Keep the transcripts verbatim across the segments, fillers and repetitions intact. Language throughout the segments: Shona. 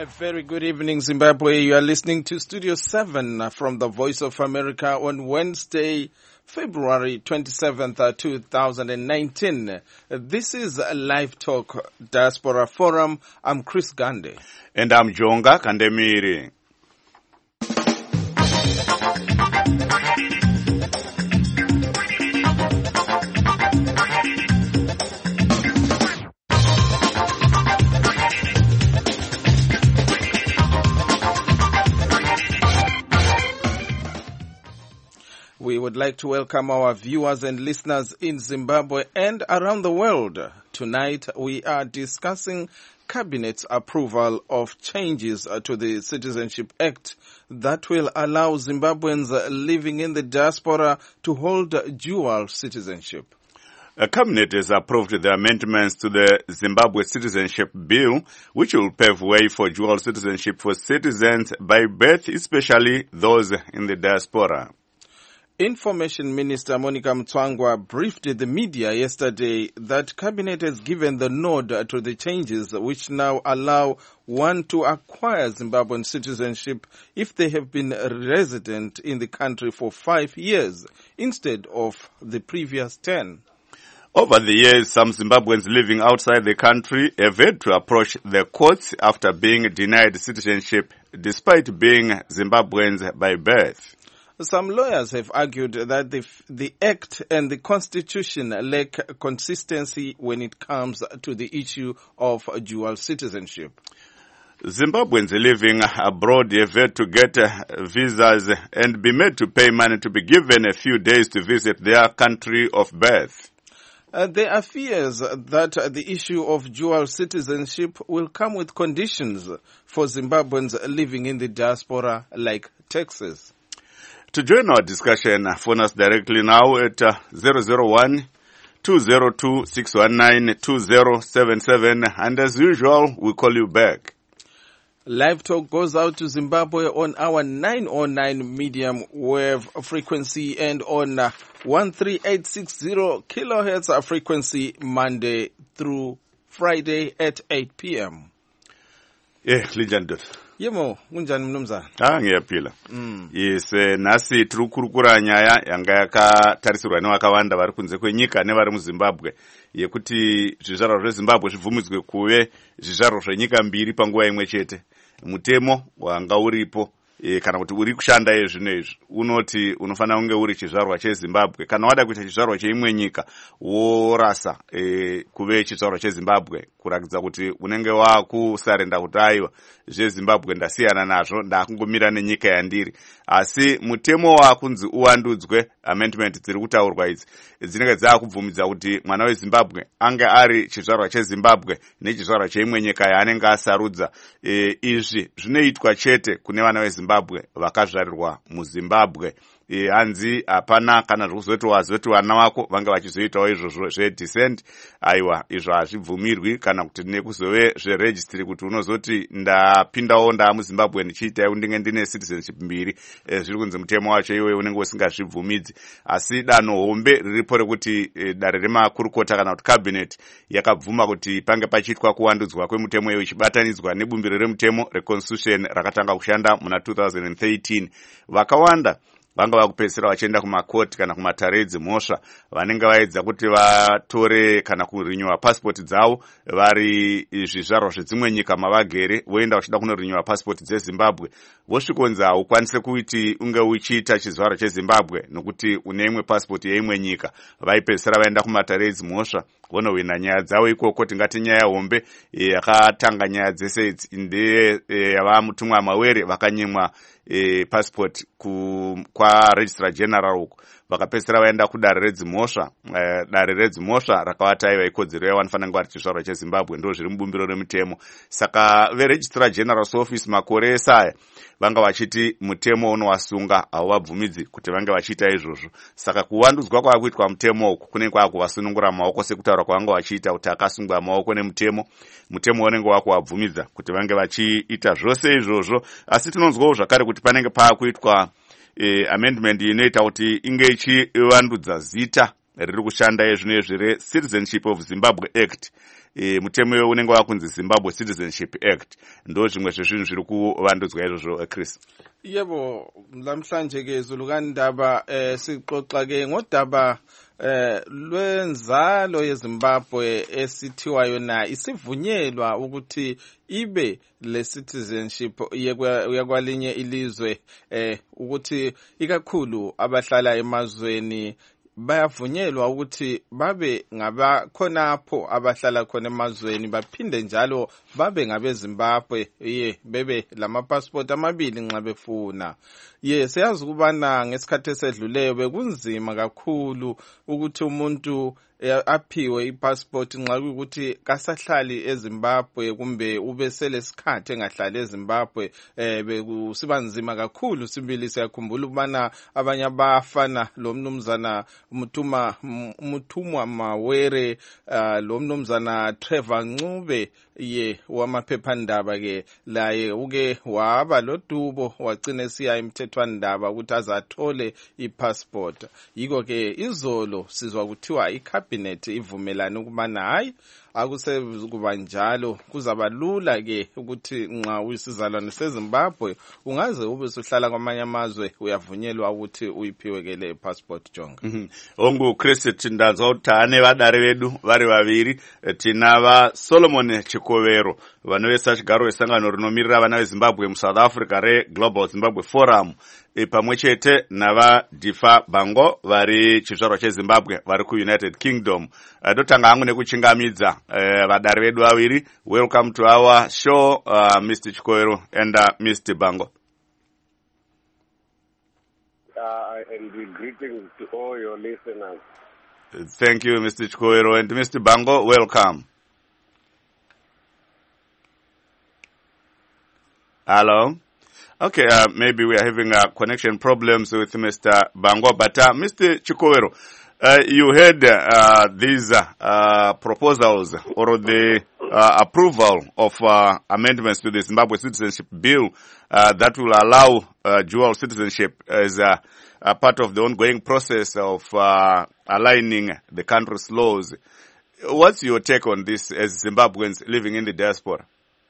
A very good evening, Zimbabwe. You are listening to Studio seven from the Voice of America on Wednesday, February twenty-seventh, two thousand nineteen. This is a Live Talk Diaspora Forum. I'm Chris Gande. And I'm Jonga Kandemiri. We would like to welcome our viewers and listeners in Zimbabwe and around the world. Tonight we are discussing Cabinet's approval of changes to the Citizenship Act that will allow Zimbabweans living in the diaspora to hold dual citizenship. The Cabinet has approved the amendments to the Zimbabwe Citizenship Bill, which will pave way for dual citizenship for citizens by birth, especially those in the diaspora. Information Minister Monica Mtswangwa briefed the media yesterday that Cabinet has given the nod to the changes which now allow one to acquire Zimbabwean citizenship if they have been resident in the country for five years instead of the previous ten. Over the years, some Zimbabweans living outside the country have had to approach the courts after being denied citizenship despite being Zimbabweans by birth. Some lawyers have argued that the, the Act and the Constitution lack consistency when it comes to the issue of dual citizenship. Zimbabweans living abroad have had to get visas and be made to pay money to be given a few days to visit their country of birth. Uh, there are fears that the issue of dual citizenship will come with conditions for Zimbabweans living in the diaspora, like taxes. To join our discussion, phone us directly now at uh, zero zero one, two zero two, six one nine, two zero seven seven, and as usual, we call you back. Live Talk goes out to Zimbabwe on our nine oh nine medium wave frequency and on uh, one three eight six zero kilohertz frequency Monday through Friday at eight p.m. Yeah, legend. Yemo, unjani mnumzana? Ah, ngiyaphila. Mm. Yes, nasi tiri kurukura nyaya yanga yakatarisirwa nevakawanda vari kunze kwenyika nevari muZimbabwe yekuti zvizvarwa zveZimbabwe zvibvumidzwe kuve zvizvarwa zvenyika mbiri panguva imwe chete. Mutemo wanga uripo e, kana kuti uri kushanda izvi nezvi unoti unofanira kunge uri chizvarwa cheZimbabwe. Kana wada kuita chizvarwa cheimwe nyika worasa e, kuve chizvarwa cheZimbabwe kurakidza kuti unenge wakusarenda kuti aiwa zveZimbabwe ndasiyana nazvo ndakungomira nenyika yandiri. Asi mutemo wakunzi uwandudzwe, amendment dziri kutaurwa idzi dzinenge dzakubvumidza kuti mwana weZimbabwe ange ari chizvarwa cheZimbabwe nechizvarwa cheimwe nyika yaanenge asarudza. E, izvi zvinoitwa chete kune vana veZimbabwe vakazvarirwa muZimbabwe. E, hanzi hapana kana zvokuzoti wazoti vana vako vanga vachizoitawo izvozvo zvedescent, aiwa izvo hazvibvumirwi, kana kuti nekuzove zveregistry kuti unozoti ndapindawo ndamuZimbabwe ndichiitawo ndinge ndine citizenship mbiri. E, zviri kunzi mutemo wacho iwe unenge usingazvibvumidzi. Asi danho hombe riripo rekuti e, dare remakurukota kana kuti cabinet yakabvuma kuti pange pachiitwa kuwandudzwa kwemutemo iwe ichibatanidzwa nebumbiro remutemo reconstitution rakatanga kushanda muna two thousand thirteen. Vakawanda vanga vakupedzisira vachienda kumakoti kana kumatare edzimhosva vanenge vaedza kuti vatore kana kurinywa passport dzavo vari zvizvarwa zvedzimwe nyika mavagere voenda vachida kunorinywa passport dzeZimbabwe. Vosvikonzi haukwanise kuti unge uchiita chizvarwa cheZimbabwe nokuti une imwe passport yeimwe nyika. Vaipedzisira vaenda kumatare edzimhosva vonohwina nyaya dzavo ikoko. Tingati nyaya hombe yakatanga nyaya dzese idzi ndeye yava mutumwa mawere vakanyimwa E, passport ku, kwa registrar general uko vakapedzisira vaenda kudare redzimhosva. E, dare redzimhosva rakavati aiva ikodzero yavo vanofanira kunge vari chizvarwa cheZimbabwe, ndo zviri mubumbiro remutemo. Saka veregistrar general's office makore esaya vanga vachiti mutemo unovasunga hauvabvumidzi kuti vange vachiita izvozvo. Saka kuwandudzwa kwakuitwa mutemo uku kune kwakuvasunungura maoko sekutaura kwavanga vachiita kuti akasungwa maoko nemutemo. Mutemo unenge wakuvabvumidza kuti vange vachiita zvose izvozvo. Asi tinonzwawo zvakare kuti panenge paakuitwa e, amendment inoita kuti inge ichivandudza zita riri kushanda yezvino izvi reCitizenship of Zimbabwe Act. E, mutemo uyo unenge wakunzi Zimbabwe Citizenship Act. Ndo zvimwe zvezvinhu zviri kuvandudzwa izvozvo, Chris. Yebo, lamhlanje ke zulukandaba eh sixoxa ke ngodaba eh lwenzalo yeZimbabwe esithiwa yona isivunyelwa ukuthi ibe le citizenship yakwalinye ilizwe eh ukuthi ikakhulu abahlala emazweni bayavunyelwa ukuthi babe ngabakhonapho abahlala khona emazweni baphinde njalo babe ngabeZimbabwe ye bebe lamapassport amabili nxa befuna. Ye siyazi ukubana ngesikhathi esedluleyo bekunzima kakhulu ukuthi umuntu aphiwe ipassport nxa ukuthi kasahlali eZimbabwe kumbe ubesele isikhathi engahlali eZimbabwe eh bekusiba nzima kakhulu. Sibili siyakhumbula ukubana abanye abafana lo mnumzana Mutuma Mutumwa Mawere uh, lo mnumzana Trevor Ncube ye wamaphephandaba ke laye uke waba lodubo wagcina siya emthethwandaba ukuthi azathole ipassport. Yiko ke izolo sizwa kuthiwa icabinet ivumelana ukubana hayi akusekuba njalo kuzaba lula ke ukuthi nxa uyisizalwane seZimbabwe ungaze ube usuhlala kwamanye amazwe uyavunyelwa ukuthi uyiphiwe ke le passport jonga. Mhm. Ongu Chris tindanza utane vadare vedu vari vaviri tina va Solomon Chikovero vanovesa chigaro esangano rinomirira vana veZimbabwe muSouth Africa re Global Zimbabwe Forum e pamwe chete nava Difa Bango vari chizvarwa cheZimbabwe vari kuUnited Kingdom. Dotanga hangu nekuchingamidza vadare vedu vaviri. Welcome to our show, uh, Mister Chikovero and uh, Mister Bango. Uh, and greetings to all your listeners. Thank you, Mister Chikovero. And Mister Bango, welcome. Hello. Okay, uh, maybe we are having uh, connection problems with Mister Bango, but uh, Mister Chikovero, uh, you heard uh, these uh, uh, proposals or the uh, approval of uh, amendments to the Zimbabwe Citizenship Bill uh, that will allow uh, dual citizenship as a, a part of the ongoing process of uh, aligning the country's laws. What's your take on this as Zimbabweans living in the diaspora?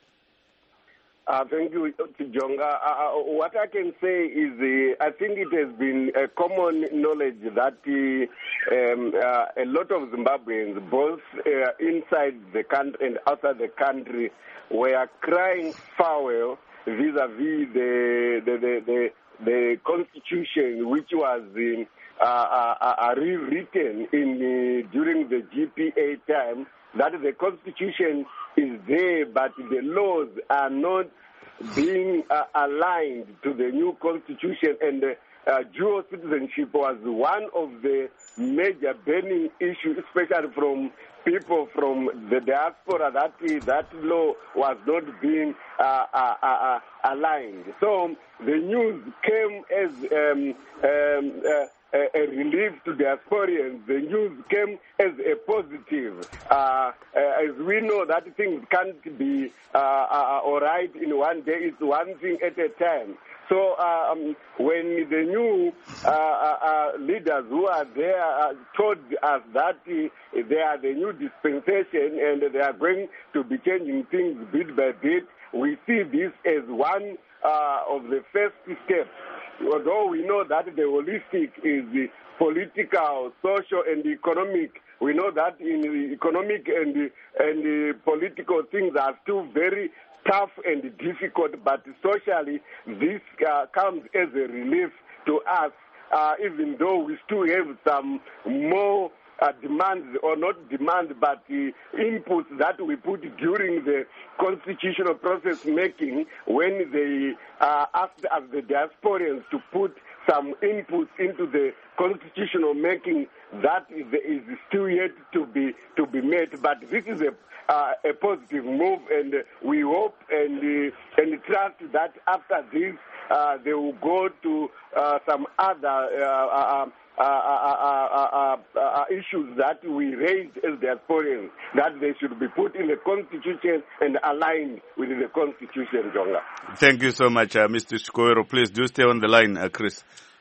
Uh, thank you, Jonga. Uh, what I can say is uh, I think it has been a common knowledge that uh, um, uh, a lot of Zimbabweans, both uh, inside the country and outside the country, were crying foul vis-a-vis the, the, the, the, the constitution, which was uh, uh, uh, rewritten in, uh, during the G P A time, that the constitution is there, but the laws are not being uh, aligned to the new constitution, and uh, uh, dual citizenship was one of the major burning issues, especially from people from the diaspora, that that law was not being uh, uh, uh, aligned. So the news came as um, um, uh, a relief to diasporians. The news came as a positive. Uh, uh, as we know that things can't be uh, uh, all right in one day, it's one thing at a time. So um, when the new uh, uh, leaders who are there uh, told us that uh, they are the new dispensation and they are going to be changing things bit by bit, we see this as one uh, of the first steps. Although we know that the holistic is the political, social, and economic, we know that in the economic and the, and the political things are still very tough and difficult, but socially this uh, comes as a relief to us, uh, even though we still have some more Uh, demands, or not demands, but the uh, inputs that we put during the constitutional process making when they uh, asked us, the diasporians, to put some inputs into the constitutional making. That is, is still yet to be to be made. But this is a uh, a positive move, and uh, we hope and uh, and trust that after this uh, they will go to uh, some other Uh, uh, Uh, uh, uh, uh, uh, uh, issues that we raised as diasporians, that they should be put in the constitution and aligned with the constitution, Jonga. Thank you so much, uh, Mister Chikovero. Please do stay on the line, uh, Chris.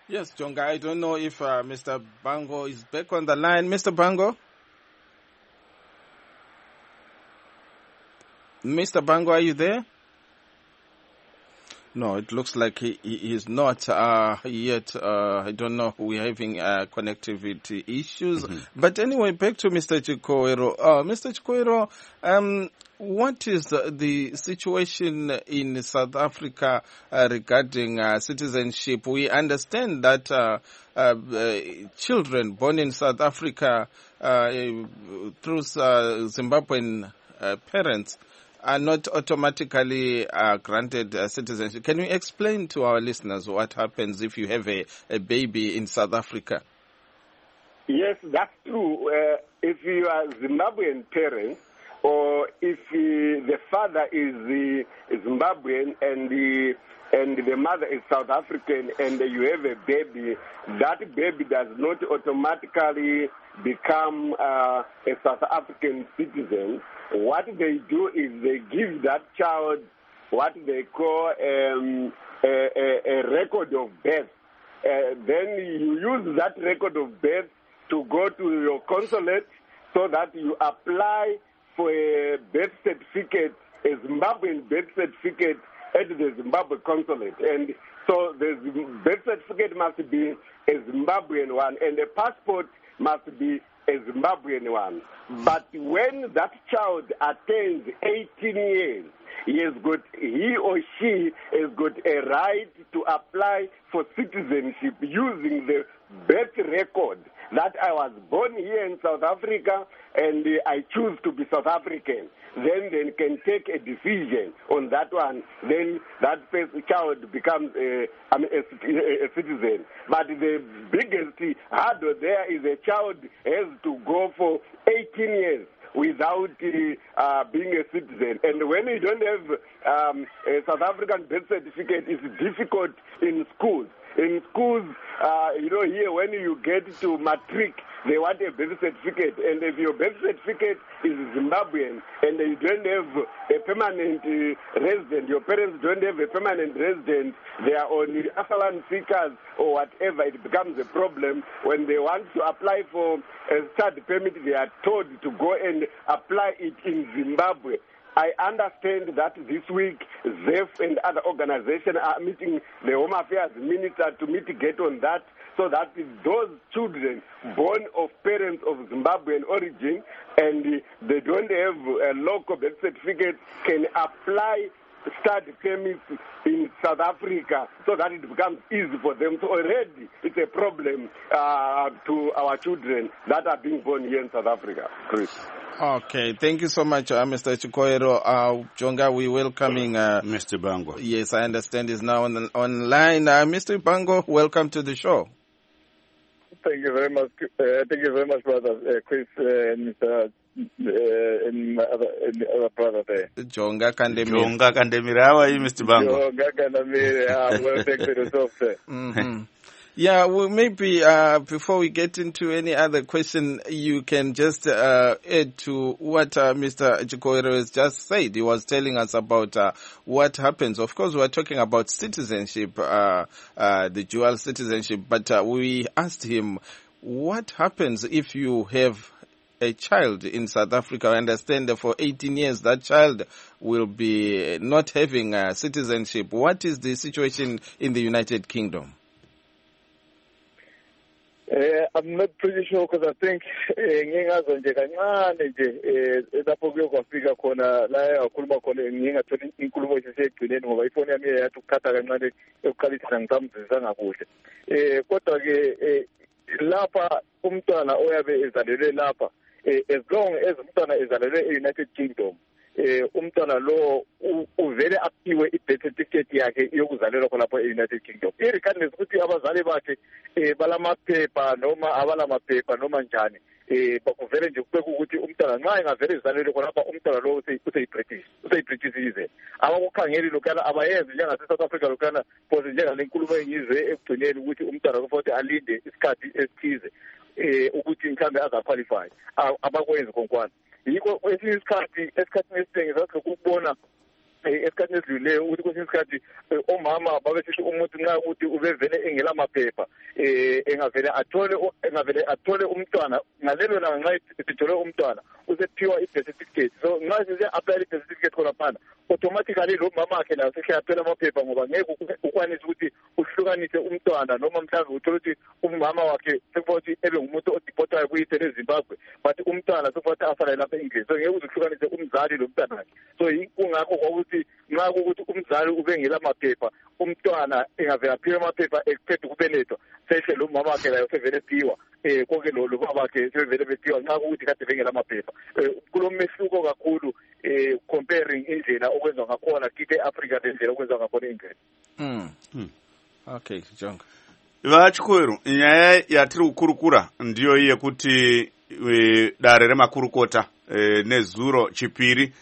Yes, Jonga, I don't know if uh, Mister Bango is back on the line. Mister Bango? Mister Bango, are you there? No, it looks like he, he is not uh, yet. Uh, I don't know. We're having uh, connectivity issues. Mm-hmm. But anyway, back to Mister Chikoero. Uh, Mister Chikoero, um, what is uh, the situation in South Africa uh, regarding uh, citizenship? We understand that uh, uh, uh, children born in South Africa uh, through uh, Zimbabwean uh, parents are not automatically uh, granted uh, citizenship. Can you explain to our listeners what happens if you have a, a baby in South Africa? Yes, that's true. Uh, if you are Zimbabwean parents, or if uh, the father is uh, Zimbabwean and the and the mother is South African and you have a baby, that baby does not automatically become uh, a South African citizen. What they do is they give that child what they call um, a, a, a record of birth. Uh, then you use that record of birth to go to your consulate so that you apply for a birth certificate, a Zimbabwean birth certificate at the Zimbabwe consulate. And so the birth certificate must be a Zimbabwean one, and the passport must be a Zimbabwean one. But when that child attains eighteen years, he has got, he or she has got a right to apply for citizenship using the birth record that I was born here in South Africa and I choose to be South African. Then they can take a decision on that one. Then that first child becomes a, I mean, a, a citizen. But the biggest hurdle there is a child has to go for eighteen years without uh, uh, being a citizen. And when you don't have um, a South African birth certificate, it's difficult in schools. In schools, uh, you know, here when you get to matric, they want a birth certificate. And if your birth certificate is Zimbabwean and you don't have a permanent uh, resident, your parents don't have a permanent resident, they are only asylum seekers or whatever, it becomes a problem. When they want to apply for a study permit, they are told to go and apply it in Zimbabwe. I understand that this week, Z E F and other organizations are meeting the Home Affairs Minister to mitigate on that, so that those children born of parents of Zimbabwean origin and they don't have a local birth certificate can apply study permits in South Africa so that it becomes easy for them. So already it's a problem uh, to our children that are being born here in South Africa. Chris. Okay, thank you so much, uh, Mister Chikoero. Uh, Jonga, we're welcoming uh, Mister Bango. Yes, I understand he's now on the, online. Uh, Mister Bango, welcome to the show. Thank you very much. Uh, thank you very much, brother uh, Chris uh, and Mister Uh, and my other, and the other brother there. Jonga Kandemira. Jonga Kandemira, how are you, Mister Bango? Jonga Kandemira, well, thank you yourself, sir. Mm-hmm. Yeah, well, maybe uh, before we get into any other question, you can just uh, add to what uh, Mister Chikoero has just said. He was telling us about uh, what happens. Of course, we're talking about citizenship, uh, uh, the dual citizenship, but uh, we asked him, what happens if you have a child in South Africa? I understand that for eighteen years that child will be not having uh, citizenship. What is the situation in the United Kingdom? Uh, I'm not pretty sure because I think ngingazo nje kancane nje lapho kuyokufika khona la yakhuluma khona ngingatholi inkulumo esisegcineni ngoba ifoni yami yathi ukukhatha kancane ekuqalisisa ngisamzisa ngakuhle. Eh kodwa ke lapha umntwana oyabe ezalelwe lapha as long as umntwana ezalelwe e-United Kingdom eh umntwana lo uvele aphiwe i-birth certificate yakhe yokuzalelwa khonapho e-United Kingdom, irregardless ukuthi abazali bakhe eh balamaphepha noma abalamaphepha noma njani, eh bakuvele nje kubeka ukuthi umntwana nxa engavele ezalelwe khonapha umntwana lo useyi-British useyi-British yize abakukhangeli lokana abayenzi njengase-South Africa lokana because njengale nkulumo engizwe ekugcineni ukuthi umntwana kufanele alinde isikhathi esithize eh ukuthi mhlambe azaqualify, abakwenzi konkwana. Yiko kwesinye isikhathi esikhathini esiningi sathi ukubona esikhathini esidlulileyo ukuthi kwesinye isikhathi omama babesithi umuntu nxa ukuthi ubevele engela maphepha eh engavele athole engavele athole umntwana ngalelo langa nxa sithole umntwana usephiwa i-birth certificate. So nxa size apply i-birth certificate khona phana automatically lo mama wakhe layo sehle athola amaphepha ngoba ngeke ukwanise ukuthi uhlukanise umntwana noma mhlawumbe uthole ukuthi umama wakhe sekuthi ebe ngumuntu odipotayo kuyithele eZimbabwe but umntwana sekuthi afana lapha e-England. So ngeke uzuhlukanise umzali lo mntwana wakhe. So kungakho ukuthi nxa ukuthi umzali ubengela maphepha umntwana engavela aphiwe amaphepha ekuphethe ukubelethwa sehle lo mama wakhe layo sevele phiwa eh konke lo lo baba wakhe sevele bephiwa nxa ukuthi kade bengela maphepha. Kulomehluko kakhulu eh comparing indlela okwenza ngakhona kithi eAfrica lendlela okwenza ngakhona eEngland. Mm. Mm. Okay, Jonga. Vachikweru, nyaya yatiri kukurukura ndiyo iye kuti dare remakurukota e, nezuro chipiri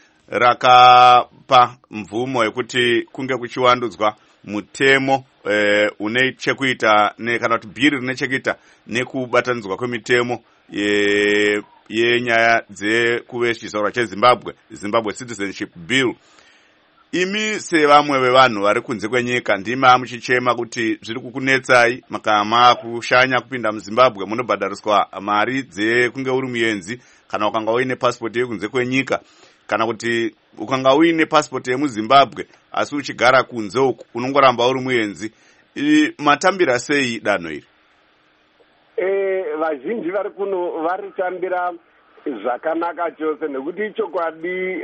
rakapa mvumo yekuti kunge kuchiwandudzwa mutemo e, une chekuita ne kana kuti bhiri rine chekuita nekubatanidzwa kwemitemo ye yenyaya dzekuve chizaurwa cheZimbabwe, Zimbabwe Citizenship Bill. Imi sevamwe vevanhu vari kunze kwenyika ndima muchichema kuti zviri kukunetsai makama kushanya kupinda muZimbabwe munobhadhariswa mari dzekunge uri muenzi kana ukanga uine passport yekunze kwenyika kana kuti ukanga uine passport yemuZimbabwe asi uchigara kunze uku unongoramba uri muenzi. Matambira sei danho iri? Eh vazhinji vari kuno vari tambira zvakanaka chose nekuti ichokwadi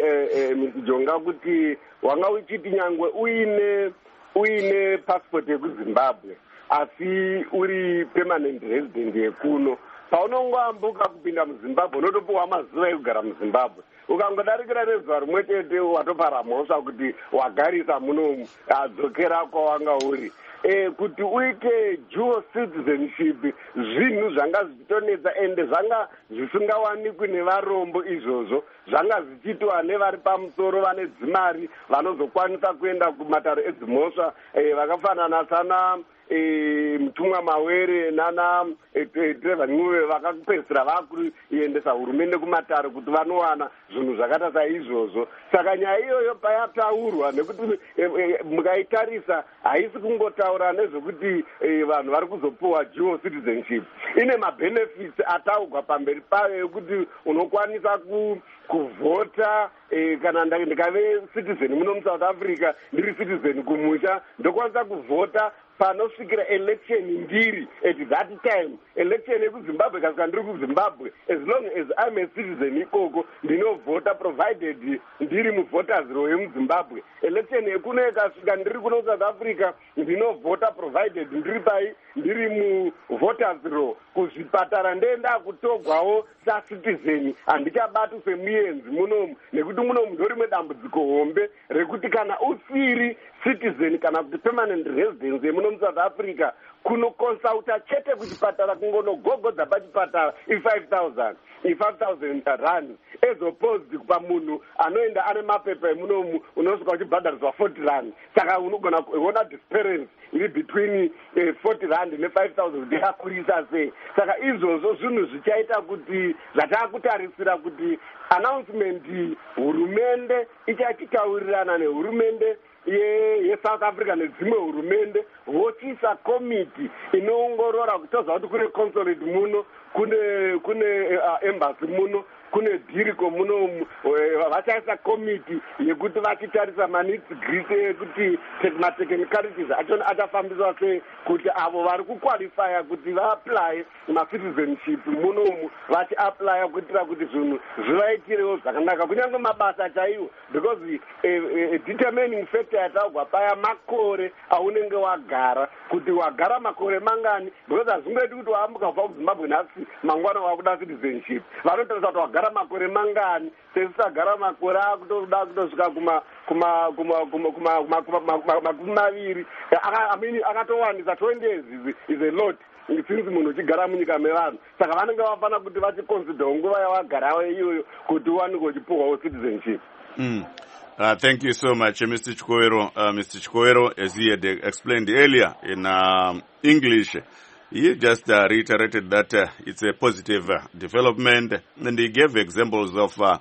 Jonga kuti wanga uchiti nyangwe uine uine passport yekuZimbabwe asi uri permanent resident yekuno paunongoambuka kupinda muZimbabwe unotopuwa mazuva ekugara muZimbabwe. Ukangodarikira nezuva rimwe chete watopara mhosva kuti wagarisa munomu adzokera kwawanga uri. Eh, kuti uite dual citizenship zvinhu zvanga zvichitonetsa ende zvanga zvisingawanikwi nevarombo izvozvo zvanga zvichiitwa nevari pamusoro vane dzimari vanozokwanisa kuenda kumatare edzimhosva eh, vakafanana sana eh, Mutumwa Mawere nana Trevor Ncube vakapedzisira vakuendesa hurumende kumatare kuti vanowana zvinhu zvakaita saizvozvo. Saka nyaya iyoyo payataurwa nekuti mukaitarisa haisi kungotaura nezvekuti vanhu vari kuzopuwa dual citizenship. Ine mabenefits ataugwa pamberi payo ekuti unokwanisa ku kuvhota eh, kana ndikave citizen muno muSouth Africa ndiri citizen kumusha ndokwanisa kuvhota panosvikira election mbiri at that time. Election yekuZimbabwe kasika ndiri kuZimbabwe as long as I'm a citizen ikoko ndinovhota provided ndiri muvoters row yemuZimbabwe. Election yekuno ikasvika ndiri kuno South Africa ndinovhota provided ndiri pai ndiri muvoters row. Kuzvipatara ndenda kutogwawo sacitizen handichabatu semuenzi munomu nekuti munomu ndorimwe dambudziko hombe rekuti kana usiri citizen kana kuti permanent residence yemuno muSouth Africa kunokonsulta chete kuchipatara kungonogogodza pachipatara i-five thousand i-five thousand rand as opposed pamunhu anoenda ane mapepa emunomu unosvika uchibhadhariswa forty rand. Saka unogona kuona disparity iri between eh, forty rand ne-five thousand kuti yakurisa sei. Saka izvozvo zvinhu zvichaita kuti zvatakutarisira kuti announcement hurumende ichachitaurirana nehurumende yeSouth Africa nedzimwe hurumende vochiisa komiti inoongorora kutoza kuti kune consulate muno kune kune uh, embassy muno kune dhiriko muno vachaisa komiti yekuti vachitarisa manitsi grise ekuti matechnicalities achona achafambiswa sei kuti avo vari kuqualifya kuti vaapply macitizenship munomu vachiapply kuitira kuti zvinhu zvivaitirewo zvakanaka kunyange mabasa chaiwo because a, a determining factor yataugwa paya makore aunenge wagara kuti wagara makore mangani because hazvingoiti kuti waambuka kubva kuZimbabwe nhasi mangwana wakuda citizenship vanotarisa kuti wagara makore mangani sesisagara makore akutoda kutosvika kuma kuma kuma kuma kuma kuma makumi maviri amini akatowanisa twenty years is a lot since munhu uchigara munyika mevanhu saka vanenge vafana kuti vachiconsidera nguva yawagarawo iyoyo kuti uwanike uchipuhwawo citizenship. Mm. Uh, thank you so much, uh, Mister Chikowero. Uh, Mister Chikowero, as he had explained earlier in um, English, he just uh, reiterated that uh, it's a positive uh, development, and he gave examples of uh,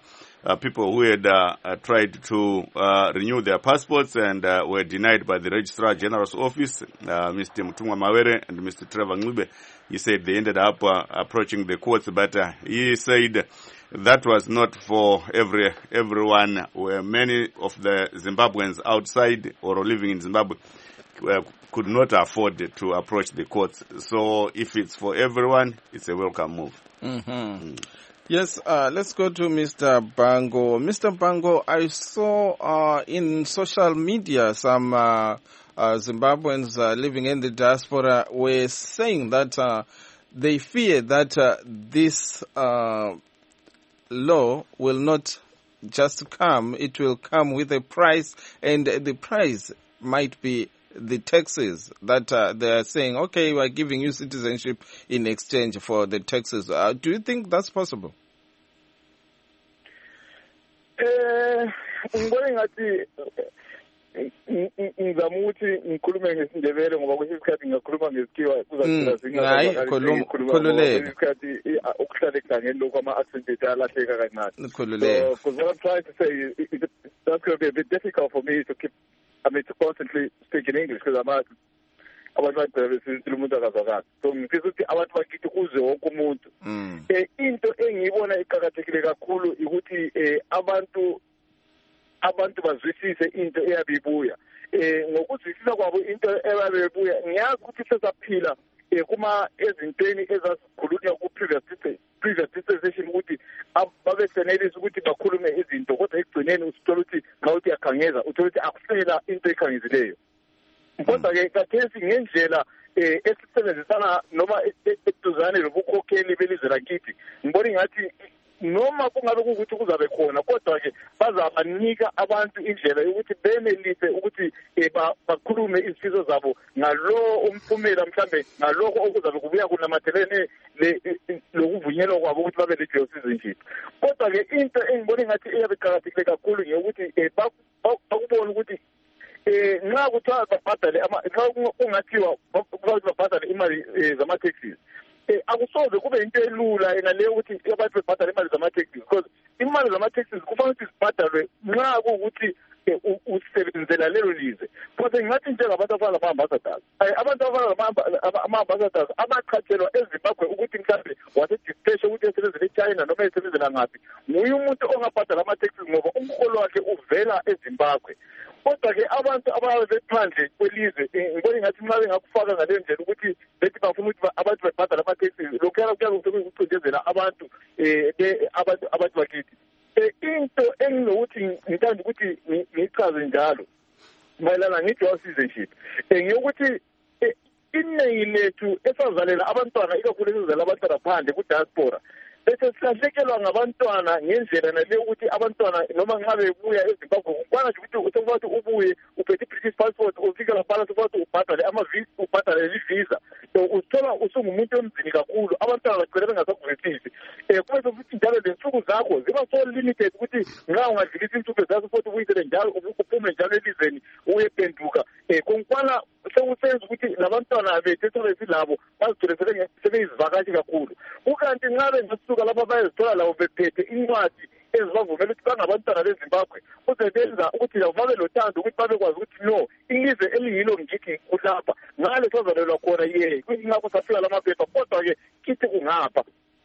uh, people who had uh, uh, tried to uh, renew their passports and uh, were denied by the Registrar General's office, uh, Mister Mutumwa Mawere and Mister Trevor Ngube. He said they ended up uh, approaching the courts, but uh, he said that was not for every everyone. Where many of the Zimbabweans outside or living in Zimbabwe uh, could not afford to approach the courts. So if it's for everyone, it's a welcome move. Mm-hmm. Mm. Yes, uh, let's go to Mister Bango. Mister Bango, I saw uh, in social media some uh, uh, Zimbabweans uh, living in the diaspora were saying that uh, they fear that uh, this uh, law will not just come, it will come with a price, and the price might be the taxes that uh, they are saying, okay, we are giving you citizenship in exchange for the taxes. Uh, do you think that's possible? ngibona ngathi ngizama ukuthi ngikhulume ngesindebele ngoba kwesinye isikhathi ngiyakhuluma ngesikhiwa kuzasiza singakhululeka isikhathi ukuhlala egangeni lokhu ama-accent ayalahleka kancane. So because what I'm trying to say is it, that's going to be a bit difficult for me to keep I mean to constantly speak in English because I'm not abantu badebesizile umuntu akazwakala. So ngifisa ukuthi abantu bakithi kuze wonke umuntu eh into engiyibona iqhakathekile kakhulu ukuthi eh abantu abantu bazwisise into eyabibuya eh ngokuzwisisa kwabo into eyabibuya ngiyazi ukuthi sesaphila eh kuma ezintweni ezazikhulunywa ku previous previous dispensation ukuthi babe senelisa ukuthi bakhulume izinto kodwa ekugcineni usithola ukuthi xa uthi yakhangeza uthola ukuthi akusela into ekhangezileyo. Kodwa ke kathesi ngendlela eh esisebenzisana noma eduzane lobukhokheli belizwe lakithi ngibona ngathi noma kungabe ukuthi kuzabe khona kodwa ke bazabanika abantu indlela yokuthi benelise ukuthi bakhulume izifiso zabo ngalo umphumela mhlambe ngaloko okuzabe kubuya kunamathelene lokuvunyelwa kwabo ukuthi babe le citizenship. Kodwa ke into engibona ngathi eyabeqhakathekile kakhulu ngeyokuthi bakubona ukuthi eh nxa kuthiwa babhadale ama nxa kungathiwa babhadale imali zama-taxes eh akusoze kube into elula enaleyo ukuthi abantu bebhadale imali zama-taxes because imali zama-taxes kufanele ukuthi zibhadalwe nxa kuwukuthi usebenzela lelo lizwe. Kodwa ngingathi njengabantu abafana lama-ambassadors abantu abafana ama-ambassadors abaqhatshelwa eZimbabwe ukuthi mhlawumbe wasedispatche ukuthi esebenzela eChina noma esebenzela ngaphi nguye umuntu ongabhadala ama-taxes ngoba umholo wakhe uvela eZimbabwe. Kodwa ke abantu ababe bephandle kwelizwe ngibona ngathi manje bengakufaka ngale ndlela ukuthi bethi bafuna ukuthi abantu bebhadala ama-taxes lokho kuyakuthi ukucindezela abantu eh abantu abantu bakithi. Into enginokuthi ngithanda ukuthi ngichaze njalo mayelana nge-dual citizenship ngiyokuthi iningi lethu esazalela abantwana ikakhulu esizala abantwana phandle ku-diaspora bese silahlekelwa ngabantwana ngendlela naleyo ukuthi abantwana noma nxa bebuya eZimbabwe ukubana nje ukuthi usebathi ubuye uphethe i-British passport ufika lapha usebathi ubhadale ama-visa ubhadale i-visa uthola usungumuntu emzini kakhulu abantwana bagcina bengasakuzwisisi um kube futhi njalo lensuku zakho ziba so limited ukuthi nxa ungadlulisa insuku zakho futhi ubuyisele njalo uphume njalo elizweni uyependuka um konkwana sekusenza ukuthi labantwana bethu esebesilabo bazithole sebeyizivakashi kakhulu ukanti nxa bengasuka lapha bayezithola labo bephethe incwadi ezibavumela ukuthi bangabantwana beZimbabwe kuzenza ukuthi labo babe lothando ukuthi babekwazi ukuthi no ilizwe eliyilo ngithi kulapha ngale sazalelwa khona ye kuyingakho safika lamaphepha kodwa-ke kithi kungapha.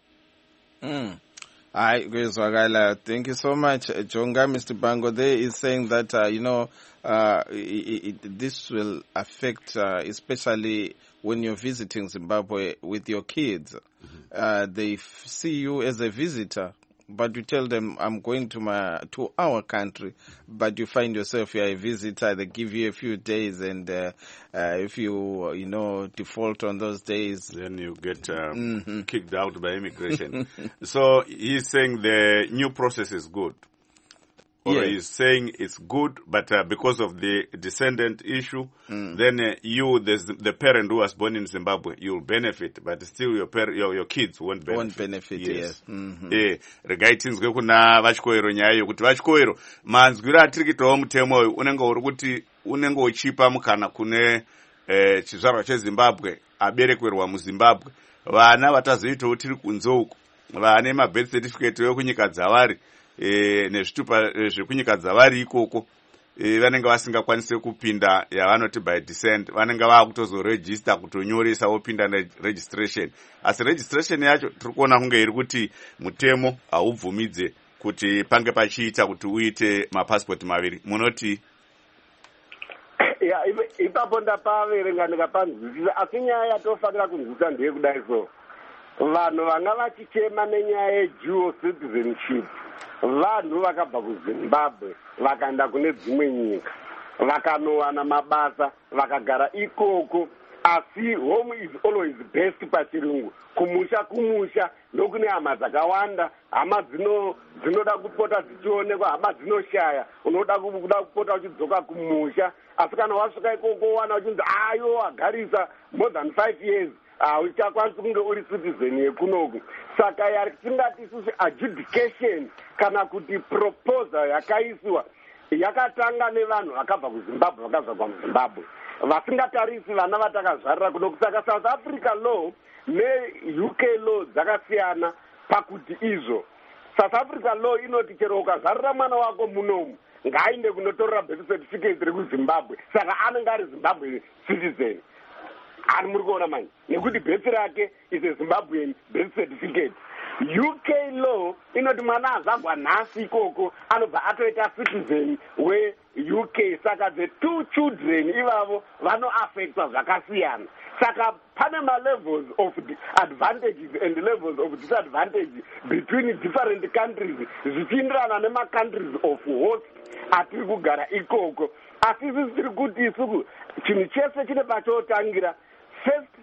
Mm. Hi, Gwezwakala. Thank you so much, Jonga. Mister Bango there is saying that, uh, you know, uh, it, it, this will affect, uh, especially when you're visiting Zimbabwe with your kids. Mm-hmm. Uh, they f- see you as a visitor, but you tell them, I'm going to my to our country, but you find yourself you're a visitor. They give you a few days, and uh, uh, if you, you know, default on those days, then you get uh, mm-hmm. kicked out by immigration. So he's saying the new process is good. Or yes. He's saying it's good, but uh, because of the descendant issue, mm. then uh, you, the, the parent who was born in Zimbabwe, you'll benefit, but still your par- your, your kids won't benefit. Won't benefit, yes. yes. Mm-hmm. Eh, regaitinzwe kuna vachikoero nyayo kuti vachikoero manzwiro atiri kuitawo mutemo uyu unenge uri kuti unenge uchipa mukana kune eh, chizvarwa cheZimbabwe aberekwerwa muZimbabwe vana vatazoitawo tiri kunze uku vane mabirth certificate yokunyika dzavari e, nezvitupa zvekunyika dzavari ikoko e, vanenge vasingakwanisi kupinda yavanoti by descent, vanenge vakutozoregister kutonyoresa wopinda neregistration. Asi registration yacho tiri kuona kunge iri kuti mutemo haubvumidze kuti pange pachiita kuti uite mapassport maviri. Munoti ya ipapo ndapaverenga ndikapanzwisisa, asi nyaya yatofanira kunzwisisa ndeye kudai so vanhu vanga vachichema nenyaya yedual citizenship vanhu vakabva kuZimbabwe vakaenda kune dzimwe nyika vakanowana mabasa vakagara ikoko, asi home is always best pachirungu. Kumusha kumusha ndokune hama dzakawanda, hama dzino dzinoda kupota dzichionekwa, hama dzinoshaya, unoda kuda kupota uchidzoka kumusha. Asi kana wasvika ikoko wana uchinzi ayo agarisa more than five years hauchakwanisi kunge uri citizen yekunoku. Saka yari tingati isusu adjudication kana kuti proposal yakaiswa yakatanga nevanhu vakabva kuZimbabwe vakabva kwaMuzimbabwe vasingatarisi vana vatakazvarira kuno. Saka South Africa law ne-U K law dzakasiyana pakuti izvo. South Africa law inoti chero ukazvarira mwana wako munomu ngaainde kunotorera birth certificate rekuZimbabwe, saka anenge ari Zimbabwe citizen. Ari muri kuona manje nekuti birth rake is a Zimbabwean birth certificate. U K law inoti mwana azagwa nhasi ikoko anobva atoita citizen we-U K. Saka the two children ivavo vanoaffectwa zvakasiyana. Saka pane ma-levels of advantages and levels of disadvantage between different countries zvichiindirana nema-countries of host atiri kugara ikoko. Asi isusu tiri kuti isuku chinhu chese chine pachotangira. First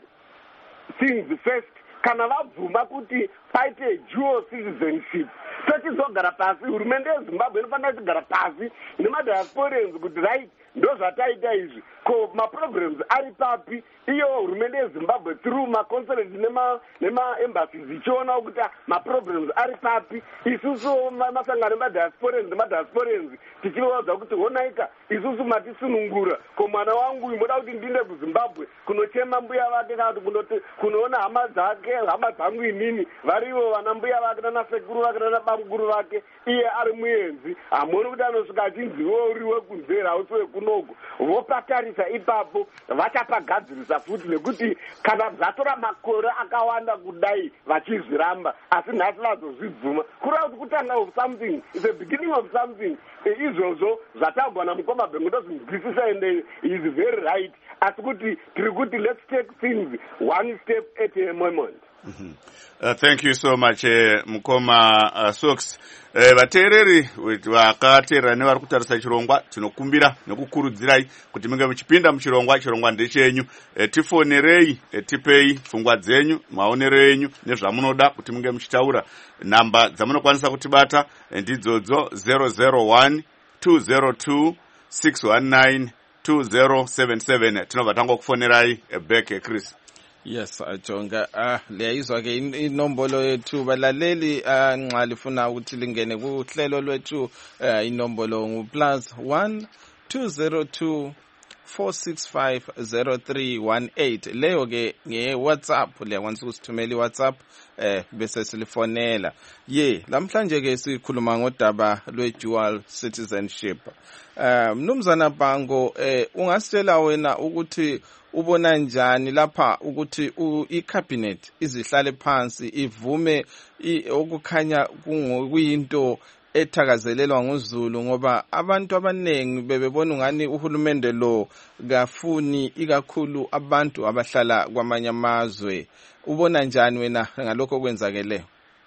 things first, kana vabvuma kuti paite dual citizenship tochizogara pasi, hurumende yeZimbabwe inofanira kugara pasi nemadiasporians kuti right ndozvataita izvi, ko maproblems ari papi. Iyo hurumende yeZimbabwe through maconsulate nema nemaembassies ichiona kuti maproblems ari papi. Isusu masangano emadiasporians nemadiasporians tichivaudza kuti honaika isusu matisunungura, ko mwana wangu uyu moda kuti ndiende kuZimbabwe kunochema mbuya vake kana kuti kunoona hama dzake, hama dzangu inini varivo vana mbuya vake nana sekuru vake nana bamukuru vake, iye ari muenzi. Hamuoni kuti anosvika achinziwo uri wekunzera hausi wekunoku. Vopatarisa ipapo vachapagadzirisa futi, nekuti kana zvatora makore akawanda kudai vachizviramba, asi nhasi vazozvibvuma kureva kuti kutanga of something, is the beginning of something. Izvozvo zvatagwana mukoma bhengu ndozvinzwisisa ende is very right, asi kuti tiri kuti let's take things one step at a moment. Mm-hmm. Uh, thank you so much uh, Mukoma uh, Sox. Uh, vateereri vakateerera nevari kutarisa chirongwa tinokumbira nekukurudzirai kuti munge muchipinda muchirongwa. Chirongwa ndechenyu. Uh, tifonerei, uh, tipei pfungwa dzenyu, maonero enyu nezvamunoda kuti munge muchitaura. Namba dzamunokwanisa kutibata ndidzodzo zero zero one two zero two six one nine two zero seven seven. Tinobva tangokufonerai uh, back uh, Chris. Yes, Jonga. Ah, liyayizwa ke inombolo yethu balaleli nxa lifuna ukuthi lingene kuhlelo lwethu inombolo ngu plus one two zero two four six five zero three one eight. Leyo ke nge WhatsApp, liyakwanisa ukusithumela iWhatsApp eh bese silifonela. Ye, lamhlanje ke sikhuluma ngodaba lwe-dual citizenship. Eh Mnumzana Bhango, eh ungasitshela wena ukuthi ubona njani lapha ukuthi i-cabinet izihlale phansi ivume okukhanya kuyinto ethakazelelwa ngoZulu, ngoba abantu abanengi bebebona ngani uhulumende lo kafuni ikakhulu abantu abahlala kwamanye amazwe. Ubona njani wena ngalokho okwenzakeleyo?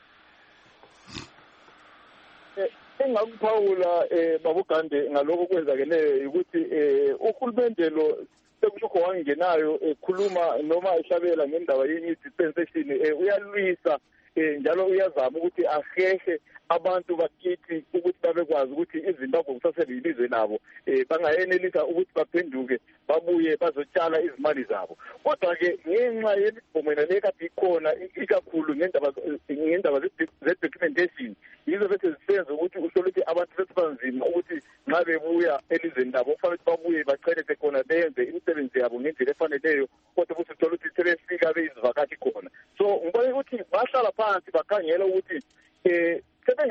Engakuphawula eh babugande ngalokho okwenzakeleyo ukuthi eh uhulumende lo sekusho wangenayo ekhuluma noma eshabela ngendaba ye-new dispensation uyalwisa njalo uyazama ukuthi ahehe abantu bakithi ukuthi babekwazi ukuthi iZimbabwe kusasele ilizwe labo, bangayenelisa ukuthi baphenduke babuye bazotshala izimali zabo. Kodwa-ke ngenxa yemibhomela lekade ikhona ikakhulu ngendaba ngendaba ze-documentation, yizo bese zisenza ukuthi uhlole ukuthi abantu bethi banzima ukuthi nxa bebuya elizweni labo kufanele ukuthi babuye bachelete khona benze imisebenzi yabo ngendlela efaneleyo, kodwa futhi uthole ukuthi sebefika beyizivakashi khona. So ngibona ukuthi bahlala phansi bakhangela ukuthi um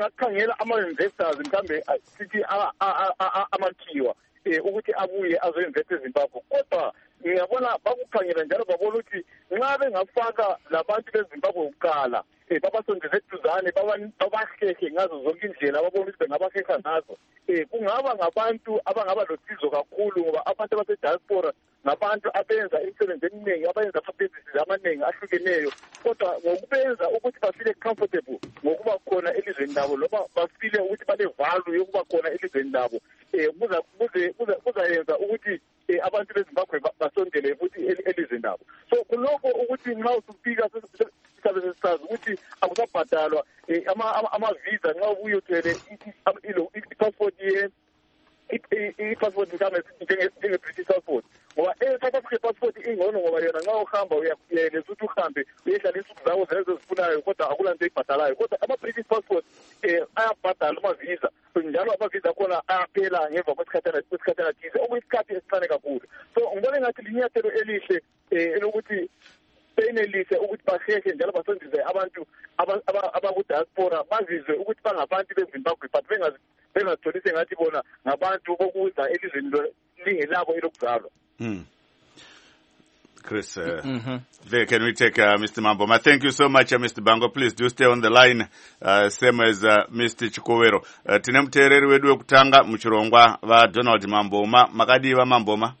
bengakhangela ama-investors mhlawumbe sithi amakhiwa um ukuthi abuye azo-investa ezimbabwe kodwa ngiyabona bakukhangela njalo babona ukuthi nxa bengafaka labantu bezimbabwe kuqala um babasondeze eduzane babahehe ngazo zonke indlela babona ukuthi bengabaheha ngazo um kungaba ngabantu abangaba losizo kakhulu ngoba abantu abasediaspora ngabantu abenza imisebenzi eminingi abayenza amabhizinisi amaningi ahlukeneyo kodwa ngokubenza ukuthi bafile comfortable ngokuba khona elizweni labo loba bafile ukuthi bale-value yokuba khona elizweni labo um kuzayenza ukuthi abantu bezimbabwe basondele futhi elizweni labo. So kulokho ukuthi nxa usufika sisabe sesisazi ukuthi akusabhadalwa ama-visa nxa ubuye uthwele i-passport i-passport mhlawumbe njenge-British passport ngoba e-South Africa passport ingcono ngoba yona nxa uhamba uyayeleza ukuthi uhambe uyehlala insuku zakho zenezo zifunayo kodwa akula nto eyibhadalayo kodwa ama-British passport um ayabhadala ama-visa njalo ama-visa akhona ayaphela ngemva kwesikhathana thize okuyisikhathi esincane kakhulu. So ngibona engathi linyathelo elihle um elokuthi benelise ukuthi bahehe njalo basondise abantu abaku-diaspora bazizwe ukuthi bangabantu bezimbabwe but bengazitholi sengathi bona ngabantu bokuza elizweni lingelabo elokuzalwa. Mm. Chris, uh, mm-hmm. there, can we take uh, Mister Mamboma? Thank you so much, uh, Mister Bango. Please do stay on the line, uh, same as uh, Mister Chikowero. Uh, tine muteereri wedu wekutanga muchirongwa va Donald Mamboma. Makadiva Mamboma?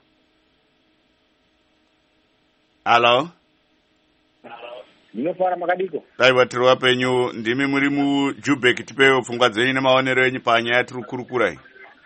Hello? Ndinofara makadiko. Daiwa tiri wapenyu ndimi muri muJubek tipewo pfungwa dzenyu nemaonero enyu panyaya tiri kukurukurai.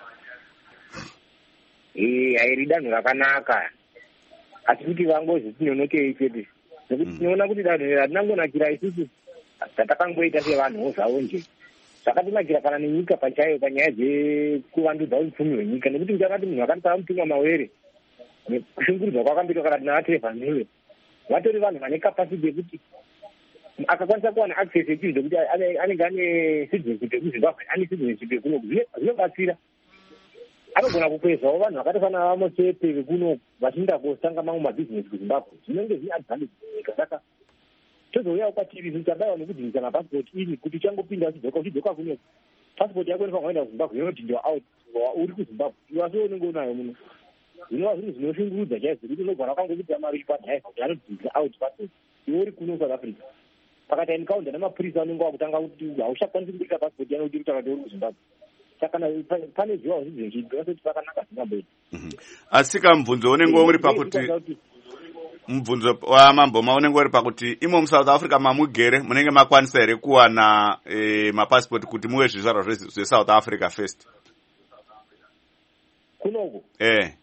Eh, airi danho rakanaka. Asi kuti vangozi tinonokei chete. Nekuti tinoona kuti danho ratinangonakira isusu tatakangoita sevanhuwo zvavo nje. Zvakatinakira kana nenyika pachayo panyaya dzekuvandudza upfumi hwenyika nekuti ndichakati munhu akatanga mutumwa mawere kushungurudzwa kwakamboitwa kana tinavateva newe vatori vanhu vane kapasiti yekuti akakwanisa kuwana access yechinhu zvekuti anenge ane citizenship yekuzimbabwe ane citizenship yekuno zvinobatsira anogona kukwezvawo vanhu vakatofanira vamochepe vekuno vachiinda kotanga mamwe mabhizinesi kuzimbabwe zvinenge zvine advantage munyika saka tozouyawo kwatiri tichadaiwa nekudzinisa mapasipoti ini kuti uchangopinda uchidzoka uchidzoka kuno pasipoti yako inofanira kuenda kuzimbabwe inodhindwa out uri kuzimbabwe iwase unenge unayo muno zvinova zvinhu zvinoshungurudza chaizvo kuti unogona wakangokuita mari ipadhaiva kuti anodhindisa out pasi iwe uri kuno South Africa pakati encounter namapurisa anenge wakutanga kuti hauchakwanisi kuita pasipoti yano kuti utakati uri kuzimbabwe saka pane zviwa zvizinji pakanaka zvingaboita asi kamubvunzo unenge uri pakuti mubvunzo wamamboma unenge uri pakuti imo muSouth Africa mamugere munenge makwanisa here kuwana e, mapasipoti kuti muve zvizvarwa zveSouth Africa first kunoko eh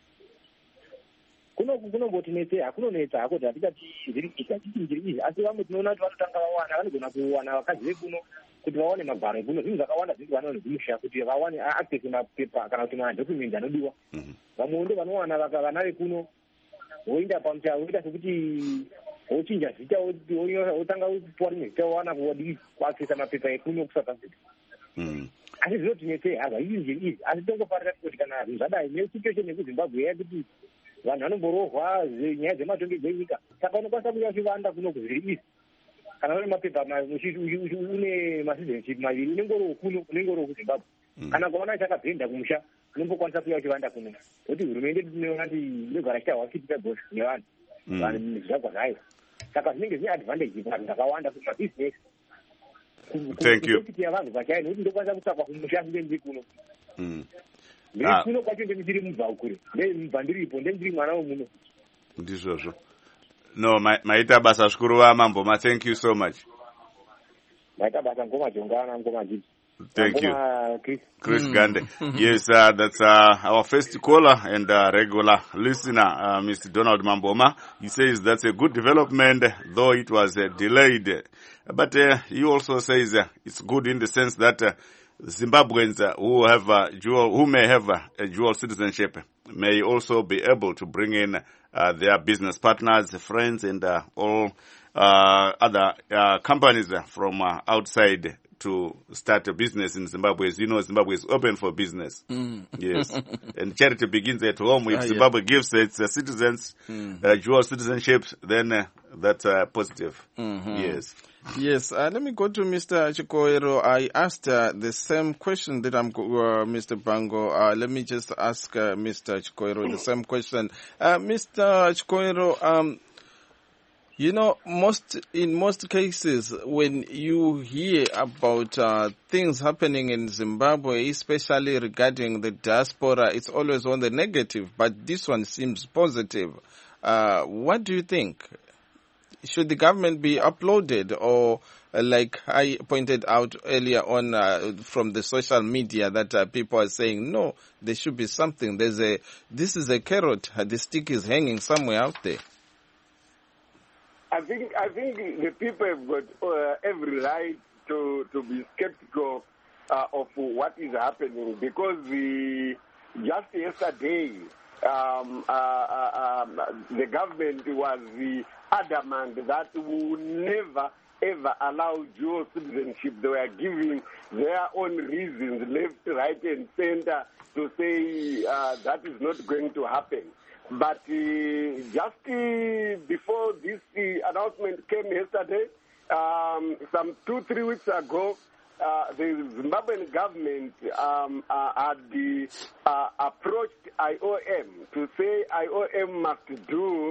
kunoku kunombotinetse hakunonetsa hako hatikati zviri kuita chiti njiri izvi asi vamwe tinoona kuti vanotanga vawana vanogona kuwana vakadzi vekuno kuti vawane magaro ekuno zvinhu zvakawanda zviri vanowana zvimusha kuti vawane access mapepa kana kuti madocument anodiwa vamwe ndo vanowana vana vekuno woinda pamucha woita sekuti wochinja zita wotanga kupuwa rimwe zita wowana kuwadii kuaccessa mapepa ekuno kuSouth Africa asi zvinotinetse haza izvi njiri izvi asi tongofarira kuti kana zvinhu zvadai nesituation yekuzimbabwe yakuti vanhu vanomborohwa nyaya dzematongedzwe enyika saka unokwanisa kuya uchivanda kuno kuzviri izvi kana une mapepa une macitizenship maviri unenge uri kuno unenge uri kuzimbabwe kana kuona chakabhenda kumusha unombokwanisa kuya uchivanda kuno kuti hurumende tinoona kuti inogara chitarwa chiita gosha nevanhu vanhu zvakwa zvayo saka zvinenge zvine advantage vanhu zvakawanda kuti mabhizinesi kuti yavanhu vachayo nekuti ndokwanisa kutsvakwa kumusha singe ndiri kuno kuno kwacho ndendiri mubva kure ndemubva ndiripo ndendiri mwana womuno ndizvozvo no maita basa zvikuru vamamboma. Thank you so much. maita basa ngoma jongana ngoma jiji. Thank you, Chris, Chris mm. Gande. Yes, uh, that's uh, our first caller and uh, regular listener, uh, Mister Donald Mamboma. He says that's a good development, though it was uh, delayed. But uh, he also says uh, it's good in the sense that uh, Zimbabweans uh, who have uh, dual, who may have uh, a dual citizenship may also be able to bring in uh, their business partners, friends, and uh, all uh, other uh, companies from uh, outside to start a business in Zimbabwe. As you know, Zimbabwe is open for business. Mm. Yes. And charity begins at home. If ah, Zimbabwe yeah. gives its uh, citizens mm. uh, dual citizenship, then uh, that's uh, positive. Mm-hmm. Yes. Yes, uh, let me go to Mister Chikoero. I asked uh, the same question that I'm, uh, Mister Bango. Uh, let me just ask uh, Mister Chikoero the same question. Uh, Mister Chikoero, um, you know, most in most cases, when you hear about uh, things happening in Zimbabwe, especially regarding the diaspora, it's always on the negative, but this one seems positive. Uh, what do you think? Should the government be uploaded, or uh, like I pointed out earlier on uh, from the social media that uh, people are saying, no, there should be something. There's a, this is a carrot. The stick is hanging somewhere out there. I think I think the people have got uh, every right to to be skeptical uh, of what is happening, because the, just yesterday um, uh, uh, um, the government was the adamant that we will never ever allow dual citizenship. They were giving their own reasons, left, right, and center, to say uh, that is not going to happen. But uh, just uh, before this uh, announcement came yesterday, um, some two, three weeks ago, uh, the Zimbabwean government um, uh, had uh, approached I O M to say I O M must do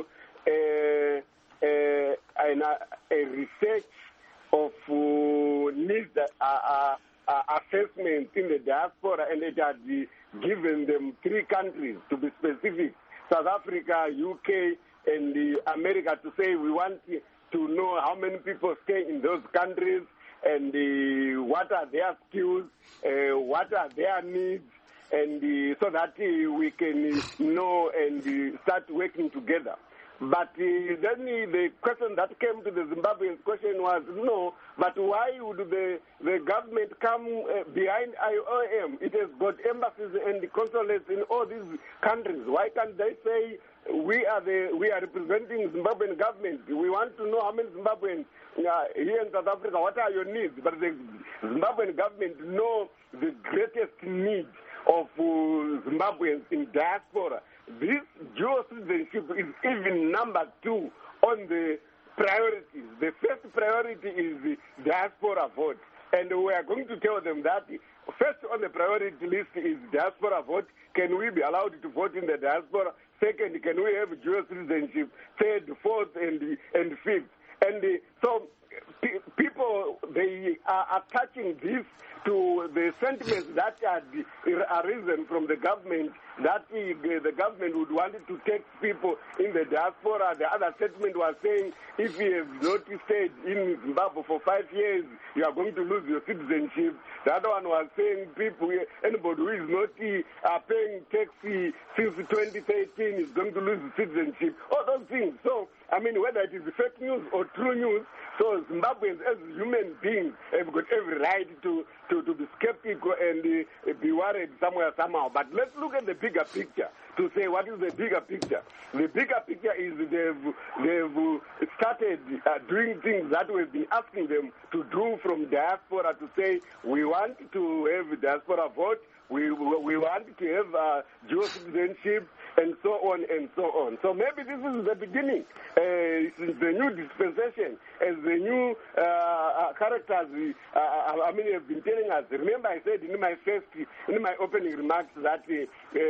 a, a, a, a research of uh, needs uh, uh, uh, assessment in the diaspora, and it had uh, given them three countries, to be specific: South Africa, U K, and uh, America, to say we want to know how many people stay in those countries, and uh, what are their skills, uh, what are their needs, and uh, so that uh, we can uh, know and uh, start working together. But uh, then uh, the question that came to the Zimbabwean question was, no, but why would the, the government come uh, behind I O M? It has got embassies and consulates in all these countries. Why can't they say, we are the we are representing Zimbabwean government? We want to know how many Zimbabweans uh, here in South Africa, what are your needs? But the Zimbabwean government know the greatest need of uh, Zimbabweans in diaspora. This dual citizenship is even number two on the priorities. The first priority is the diaspora vote. And we are going to tell them that first on the priority list is diaspora vote. Can we be allowed to vote in the diaspora? Second, can we have dual citizenship? Third, fourth, and, and fifth. And uh, so pe- people, they are attaching this to the sentiments that are arisen from the government, that the government would want to take people in the diaspora. The other statement was saying, if you have not stayed in Zimbabwe for five years, you are going to lose your citizenship. The other one was saying, people, anybody who is not uh, paying tax since twenty thirteen is going to lose citizenship. All those things. So, I mean, whether it is fake news or true news, so Zimbabweans as human beings have got every right to, to, to be skeptical and uh, be worried somewhere, somehow. But let's look at the bigger picture to say what is the bigger picture. The bigger picture is they've, they've started uh, doing things that we've been asking them to do from diaspora, to say we want to have diaspora vote, we, we want to have uh, dual citizenship, and so on and so on. So maybe this is the beginning. Uh, it's the new dispensation, as the new uh, uh, characters, uh, I mean, have been telling us. Remember, I said in my first, in my opening remarks that uh,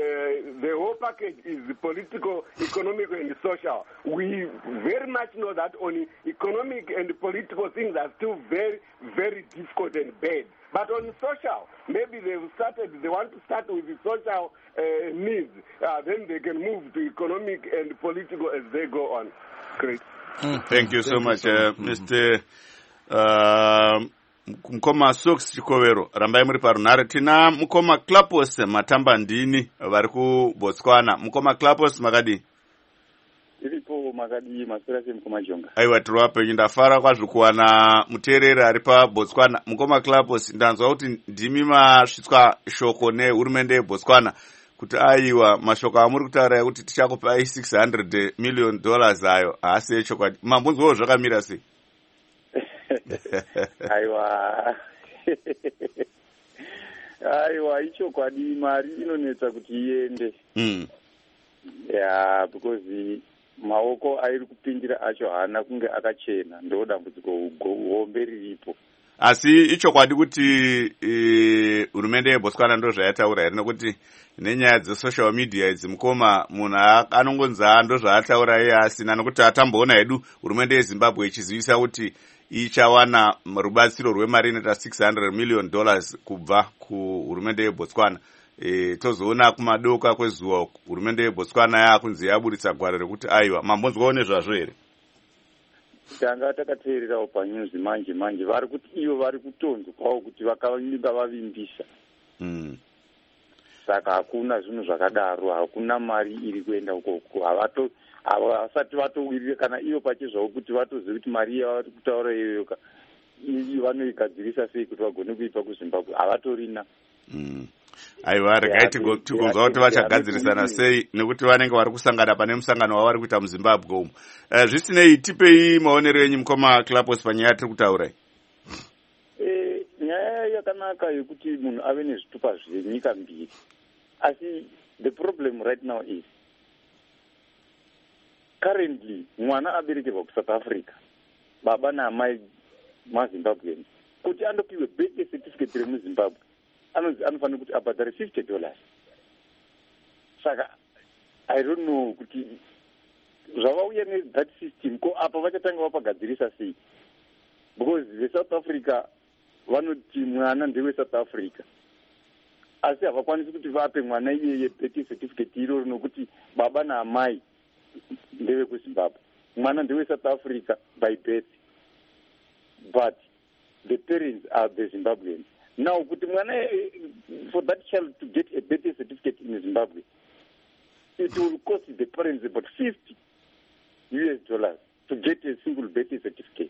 uh, the whole package is political, economic, and social. We very much know that only economic and political things are still very, very difficult and bad. But on social, maybe they've started, they want to start with the social uh, needs. Uh, then they can move to economic and political as they go on. Great. Mm. Thank you so Thank much, you so uh, mm-hmm. Mister Uh, Mukoma Sox Chikoero, rambai muri parunhare. Tina Mukoma Klapos Matamba Ndini vari kuBotswana. Mukoma Klapos makadi? Iripo makadi masura se Mukoma Jonga. Aiwa, tiri wapenyu. Ndafara kwazvo kuwana muteereri ari paBotswana. Mukoma Klapos, ndanzwa kuti ndimi masvitswa shoko nehurumende yeBotswana kuti aiwa mashoko amuri kutaura kuti tichakupai six hundred million dollars ayo haasi echokwadi. Mambunzwawo zvakamira sei? Aiwa. Aiwa, ichokwadi, mari inonetsa kuti iende. Mm. Yeah, because the, maoko airi kupindira acho haana kunge akachena, ndo dambudziko hombe riripo. Asi ichokwadi kuti hurumende yeBotswana ndo zvayataura here, nekuti nenyaya dzesocial media idzi mukoma munhu anongonza ndo zvaataura iye asina, nekuti atamboona hedu hurumende yeZimbabwe ichizivisa kuti ichawana rubatsiro rwemari inoita six hundred million dollars kubva kuhurumende yeBotswana. E, tozoona kumadoka kwezuva hurumende yeBotswana yakunzi yaburitsa gwaro rekuti aiwa. Mambonzwawo nezvazvo here? Tanga takateererawo panews manje manje vari kuti ivo vari kutonzwa kwawo kuti vakavinga vavimbisa. Mm. Saka hakuna zvinhu zvakadaro, hakuna mari iri kuenda ukoko. Havato havasati vatowirire kana ivo pachezvavo kuti vatoziva kuti mari yavari kutaura iyoyoka vanoigadzirisa sei kuti vagone kuipa kuZimbabwe. Havatorina. Mm. Aiwa, regai tigonzwa kuti vachagadzirisana sei, nekuti vanenge vari kusangana pane musangano wavari kuita muZimbabwe umu. Uh, zvisinei, tipei maonero enyu mukoma Clapos panyaya tiri kutaura. Eh, nyaya yakanaka yekuti munhu ave nezvitupa zvenyika mbiri. Asi the problem right now is currently mwana aberekerwa kuSouth Africa, baba naamai maZimbabweans, kuti andopiwe birthday certificate remuZimbabwe anofanira kuti abhadhare fifty dollars. Saka I don't know kuti zvavauya nethat system ko apa vachatanga vapagadzirisa sei, because veSouth Africa vanoti mwana ndewe South Africa, asi havakwanisi kuti vape mwana iyeye birthday certificate iroro nokuti baba naamai ndewe kuZimbabwe, mwana ndewe South Africa by birth, but the parents are the Zimbabweans. Now, kuti mwana, for that child to get a birthday certificate in Zimbabwe, it will cost the parents about fifty U S dollars to get a single birthday certificate.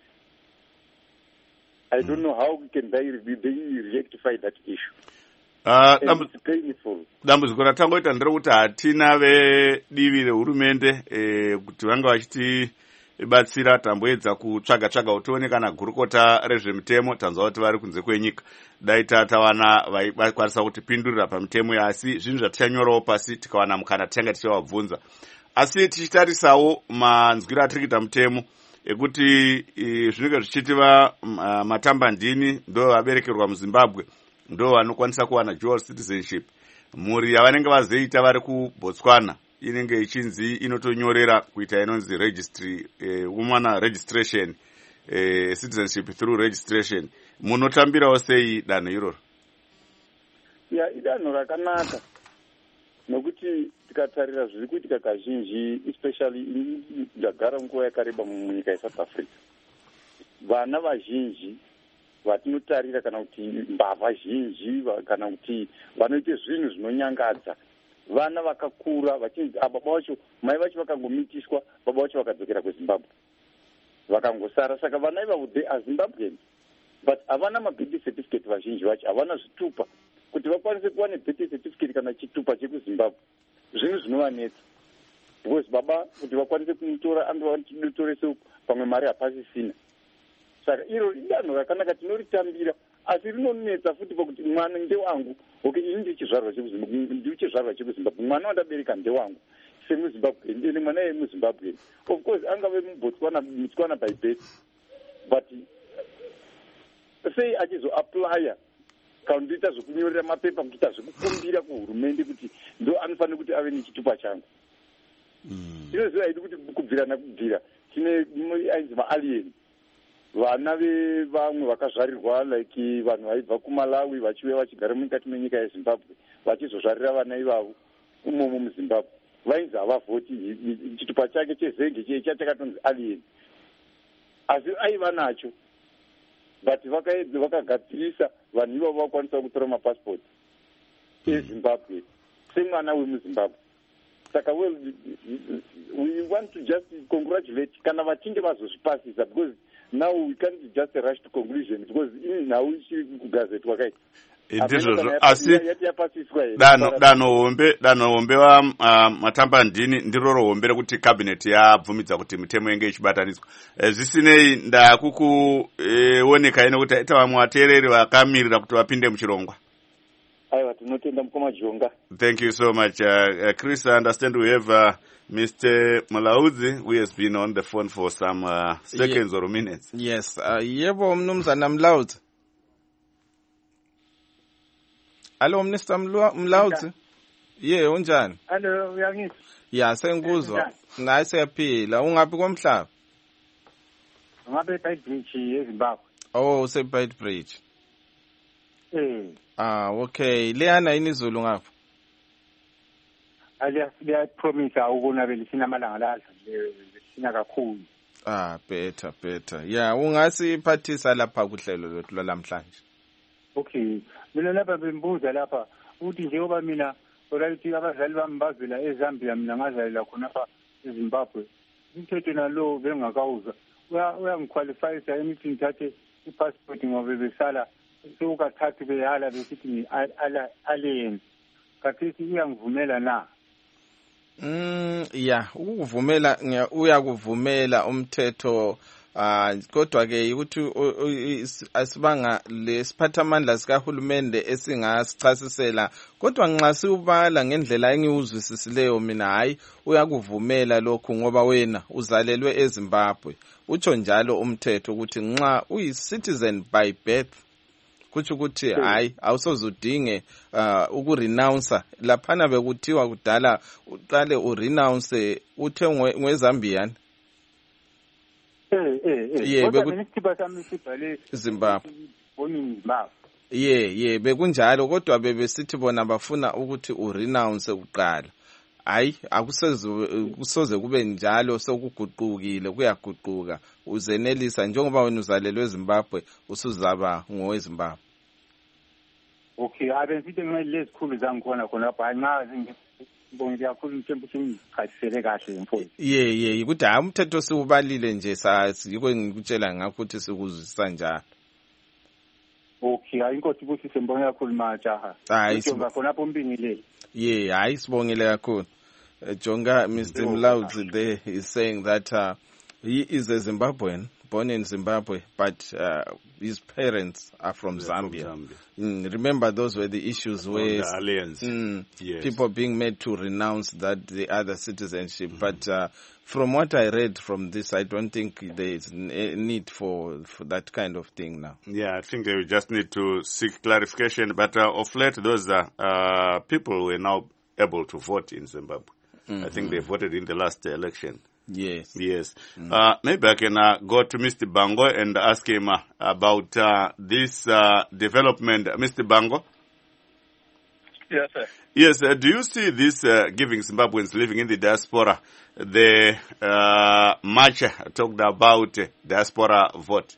I don't know how we can they, they rectify that issue. Uh, and it's painful. Dambudziko ratangoita nderekuti hatina vedivi rehurumende eh, kuti vanga vachiti batsira tamboedza kutsvaga tsvaga utione kana gurukota rezvemutemo tanzwa kuti vari kunze kwenyika dai tatawana vaikwanisa kutipindurira pamutemo asi zvinhu zvatichanyorawo pasi tikawana mukana tichanga tichavabvunza. Asi tichitarisawo manzwiro atiri kuita mutemo ekuti zvinenge zvichitiva matambandini ndo vaberekerwa muZimbabwe ndo vanokwanisa kuwana dual citizenship. Mhuri yavanenge vazoita vari kuBotswana inenge ichinzi inotonyorera kuita inonzi registry eh, woman registration eh, citizenship through registration. Munotambirawo sei danho iroro? Ya idanho rakanaka nokuti tikatarira zviri kuitika kazhinji, especially ndagara nguva yakareba munyika yeSouth Africa, vana vazhinji vatinotarira kana kuti mbavha zhinji kana kuti vanoite zvinhu zvinonyangadza, vana vakakura vachinzi baba vacho mai vacho vakangomitiswa, baba vacho vakadzokera kuZimbabwe vakangosara. Saka vana ivavo they are Zimbabweans but havana mabirthday certificate, vazhinji vacho havana zvitupa kuti vakwanise kuva nebirthday certificate kana chitupa chekuZimbabwe. Zvinhu zvinovanetsa because baba kuti vakwanise kumutora andotorese pamwe mari hapasisina. Saka iro idanho rakanaka tinoritambira, asi rinonetsa futi pakuti mwana ndewangu, okay, ini ndichizvarwa chekuZimbabwe, ndichizvarwa chekuZimbabwe, mwana wandabereka ndewangu semuZimbabwe, ndine mwana yemuZimbabwe. Of course angave muBotswana muTswana by birth, but sei achizoaplya kana kuita zvekunyorera mapepa, kuita zvekukumbira kuhurumende kuti ndo anofanira kuti ave nechitupa changu. Inoziva hedu kuti kubvira nakubvira tine ainzi maalien, vana vevamwe vakazvarirwa like vanhu vaibva kuMalawi vachiuya vachigara mukati menyika yeZimbabwe vachizozvarira vana ivavo umomo muZimbabwe, vainzi havavhoti, chitupa chake chezenge chiye chachakatonzi alien, asi aiva nacho but vakaedza vakagadzirisa vanhu ivavo vakwanisa kutora mapasipoti eZimbabwe semwana wemuZimbabwe. Saka well, we want to just congratulate kana vachinge vazozvipasisa, because now we can't just rush to conclusion because now ichiri kugazetwa kai ndizvozvo. Asi danho danho hombe danho hombe wa uh, matambandini ndiroro hombe rekuti cabinet yabvumidza kuti mitemo yenge ichibataniswa. E, zvisinei ndakukuoneka e, ino kuti aita vamwe vateereri vakamirira kuti vapinde muchirongwa. Aiwa, Tinotenda mukoma Jonga. Thank you so much. Uh, uh, Chris, I understand we have uh, Mister Mulaudzi, who has been on the phone for some uh, seconds Ye- or minutes. Yes. Uh, yebo mnumzana Mulaudzi. Hello, Mister Mulaudzi. Yeah, unjani? Hello, uyangizwa? Yeah, sengikuzwa. Nayi siyaphila. Ungaphi komhlaba? Ngabe eBite Bridge eZimbabwe. Oh, use Bite Bridge. Eh. Ah, okay. Leyana yini izulu ngapha? Aliya siya promise ukuna belisina amalanga la sina kakhulu. Ah, better, better. Yeah, ungasiphathisa lapha kuhlelo lwethu lamhlanje. Okay. Mina lapha bembuza lapha uthi njengoba mina orayithi abazali bami bavela eZambia mina ngazalela khona lapha eZimbabwe. Umthetho nalo bengakawuza. Uyangiqualifyisa emithi ngithathe ipassport ngoba besala sokathathu beyala besithi ni alien. Kathisi uyangivumela na? Mm, yeah, ukuvumela uyakuvumela umthetho ah kodwa ke ukuthi asibanga lesiphathamandla sikahulumende esingasichasisela kodwa nxa siubala ngendlela engiwuzwisisileyo mina hayi uyakuvumela lokho ngoba wena uzalelwe eZimbabwe utsho njalo umthetho ukuthi nxa uyi-citizen by birth kuthi ukuthi hayi awusozudinge uh, ukurenounce laphana bekuthiwa kudala uqale urenounce uthe ngweZambian eh eh eh yeah, kodwa benisiba sami sibhale Zimbabwe boni Zimbabwe yeah yeah bekunjalo kodwa bebesithi bona bafuna ukuthi urenounce uqala hayi akusoze kube njalo sokuguqukile kuyaguquka uzenelisa njengoba wena uzalelwe eZimbabwe usuzaba ngoweZimbabwe. Okay, abenzithi ngalezikhulu zangikhona khona lapha angazi ngibonge kakhulu mthembu ukuthi ngichasisele kahle mfowethu. Yeah yeah ukuthi hayi umthetho siubalile nje sazi yiko ngikutshela ngakho ukuthi sikuzwisisa njalo. Okay, hayi inkosi ukuthi sembonge kakhulu majaha. Hayi sibonga khona lapho mbingile. Yeah, hayi sibongile kakhulu. Uh, Jonga, Mister Mulaudzi there is saying that uh, he is a Zimbabwean, born in Zimbabwe, but uh, his parents are from They're Zambia. From Zambia. Mm, remember, those were the issues from where the aliens. Mm, yes. people being made to renounce that the other citizenship. Mm-hmm. But uh, from what I read from this, I don't think there is a need for, for that kind of thing now. Yeah, I think they just need to seek clarification. But uh, of late, those uh, uh, people were now able to vote in Zimbabwe. Mm-hmm. I think they voted in the last election. Yes. Yes. Mm-hmm. Uh, maybe I can uh, go to Mister Bango and ask him uh, about uh, this uh, development. Mister Bango? Yes, sir. Yes, uh, do you see this uh, giving Zimbabweans living in the diaspora the uh, much talked about uh, diaspora vote?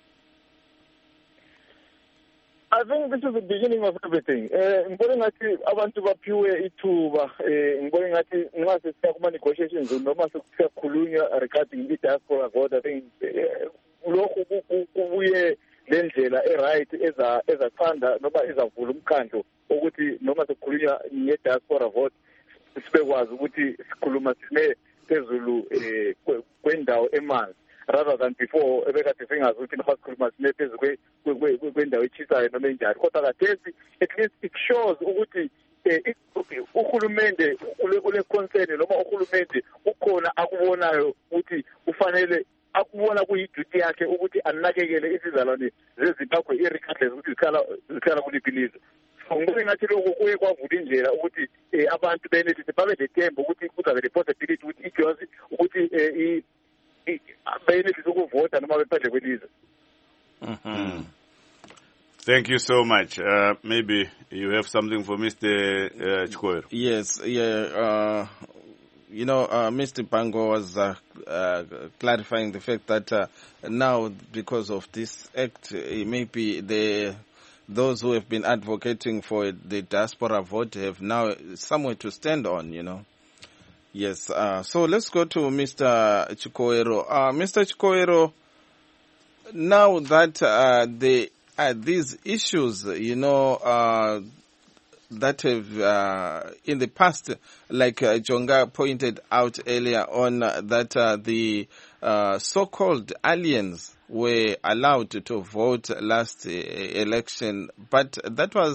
I think this is the beginning of everything. Ngibona ngathi abantu baphiwe ithuba ngibona ngathi nxa sesiya kuma negotiations noma sekukhulunywa regarding i-diaspora vote. I think lokhu kubuye lendlela e-right eza ezathanda noma ezavula umkhandlo ukuthi noma sekukhulunywa nge-diaspora vote sibekwazi ukuthi sikhuluma sime phezulu kwendawo emanzi rather than before ebekade singazi ukuthi nxa sikhuluma sime phezulu kwendawo echisayo noma enjani kodwa kathesi at least it shows ukuthi uhulumende ule concern noma uhulumende ukhona akubonayo ukuthi ufanele akubona kuyiduty yakhe ukuthi anakekele isizalwane zeZimbabwe irregardless ukuthi zikhala zikhala kuliphi ilizwe. Ngibona ngathi lokho kuye kwavula indlela ukuthi abantu benelise babe lethemba ukuthi kuzabe le-possibility ukuthi ikwazi ukuthi benelise ukuvota noma bephandle kwelizwe. Mm-hmm. Thank you so much. Uh, maybe you have something for Mister Uh, Chikoero. Yes, yeah. Uh, you know, uh, Mister Bango was uh, uh, clarifying the fact that uh, now, because of this act, uh, maybe the those who have been advocating for the diaspora vote have now somewhere to stand on, you know. Yes. Uh, so let's go to Mister Chikoero. Uh, Mister Chikoero, now that uh, the uh, these issues, you know, uh, that have uh, in the past, like uh, Jonga pointed out earlier on, uh, that uh, the uh, so-called aliens were allowed to vote last uh, election, but that was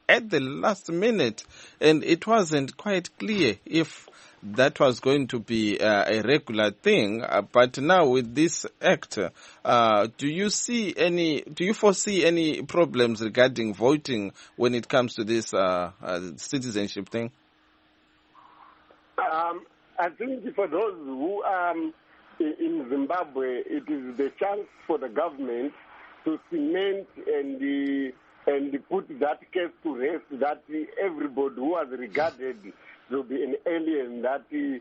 at the last minute, and it wasn't quite clear if that was going to be uh, a regular thing. Uh, but now with this act, uh, do you see any, do you foresee any problems regarding voting when it comes to this uh, uh, citizenship thing? Um, I think for those who are um, in Zimbabwe, it is the chance for the government to cement and uh, and put that case to rest, that everybody who was regarded to be an alien, that he,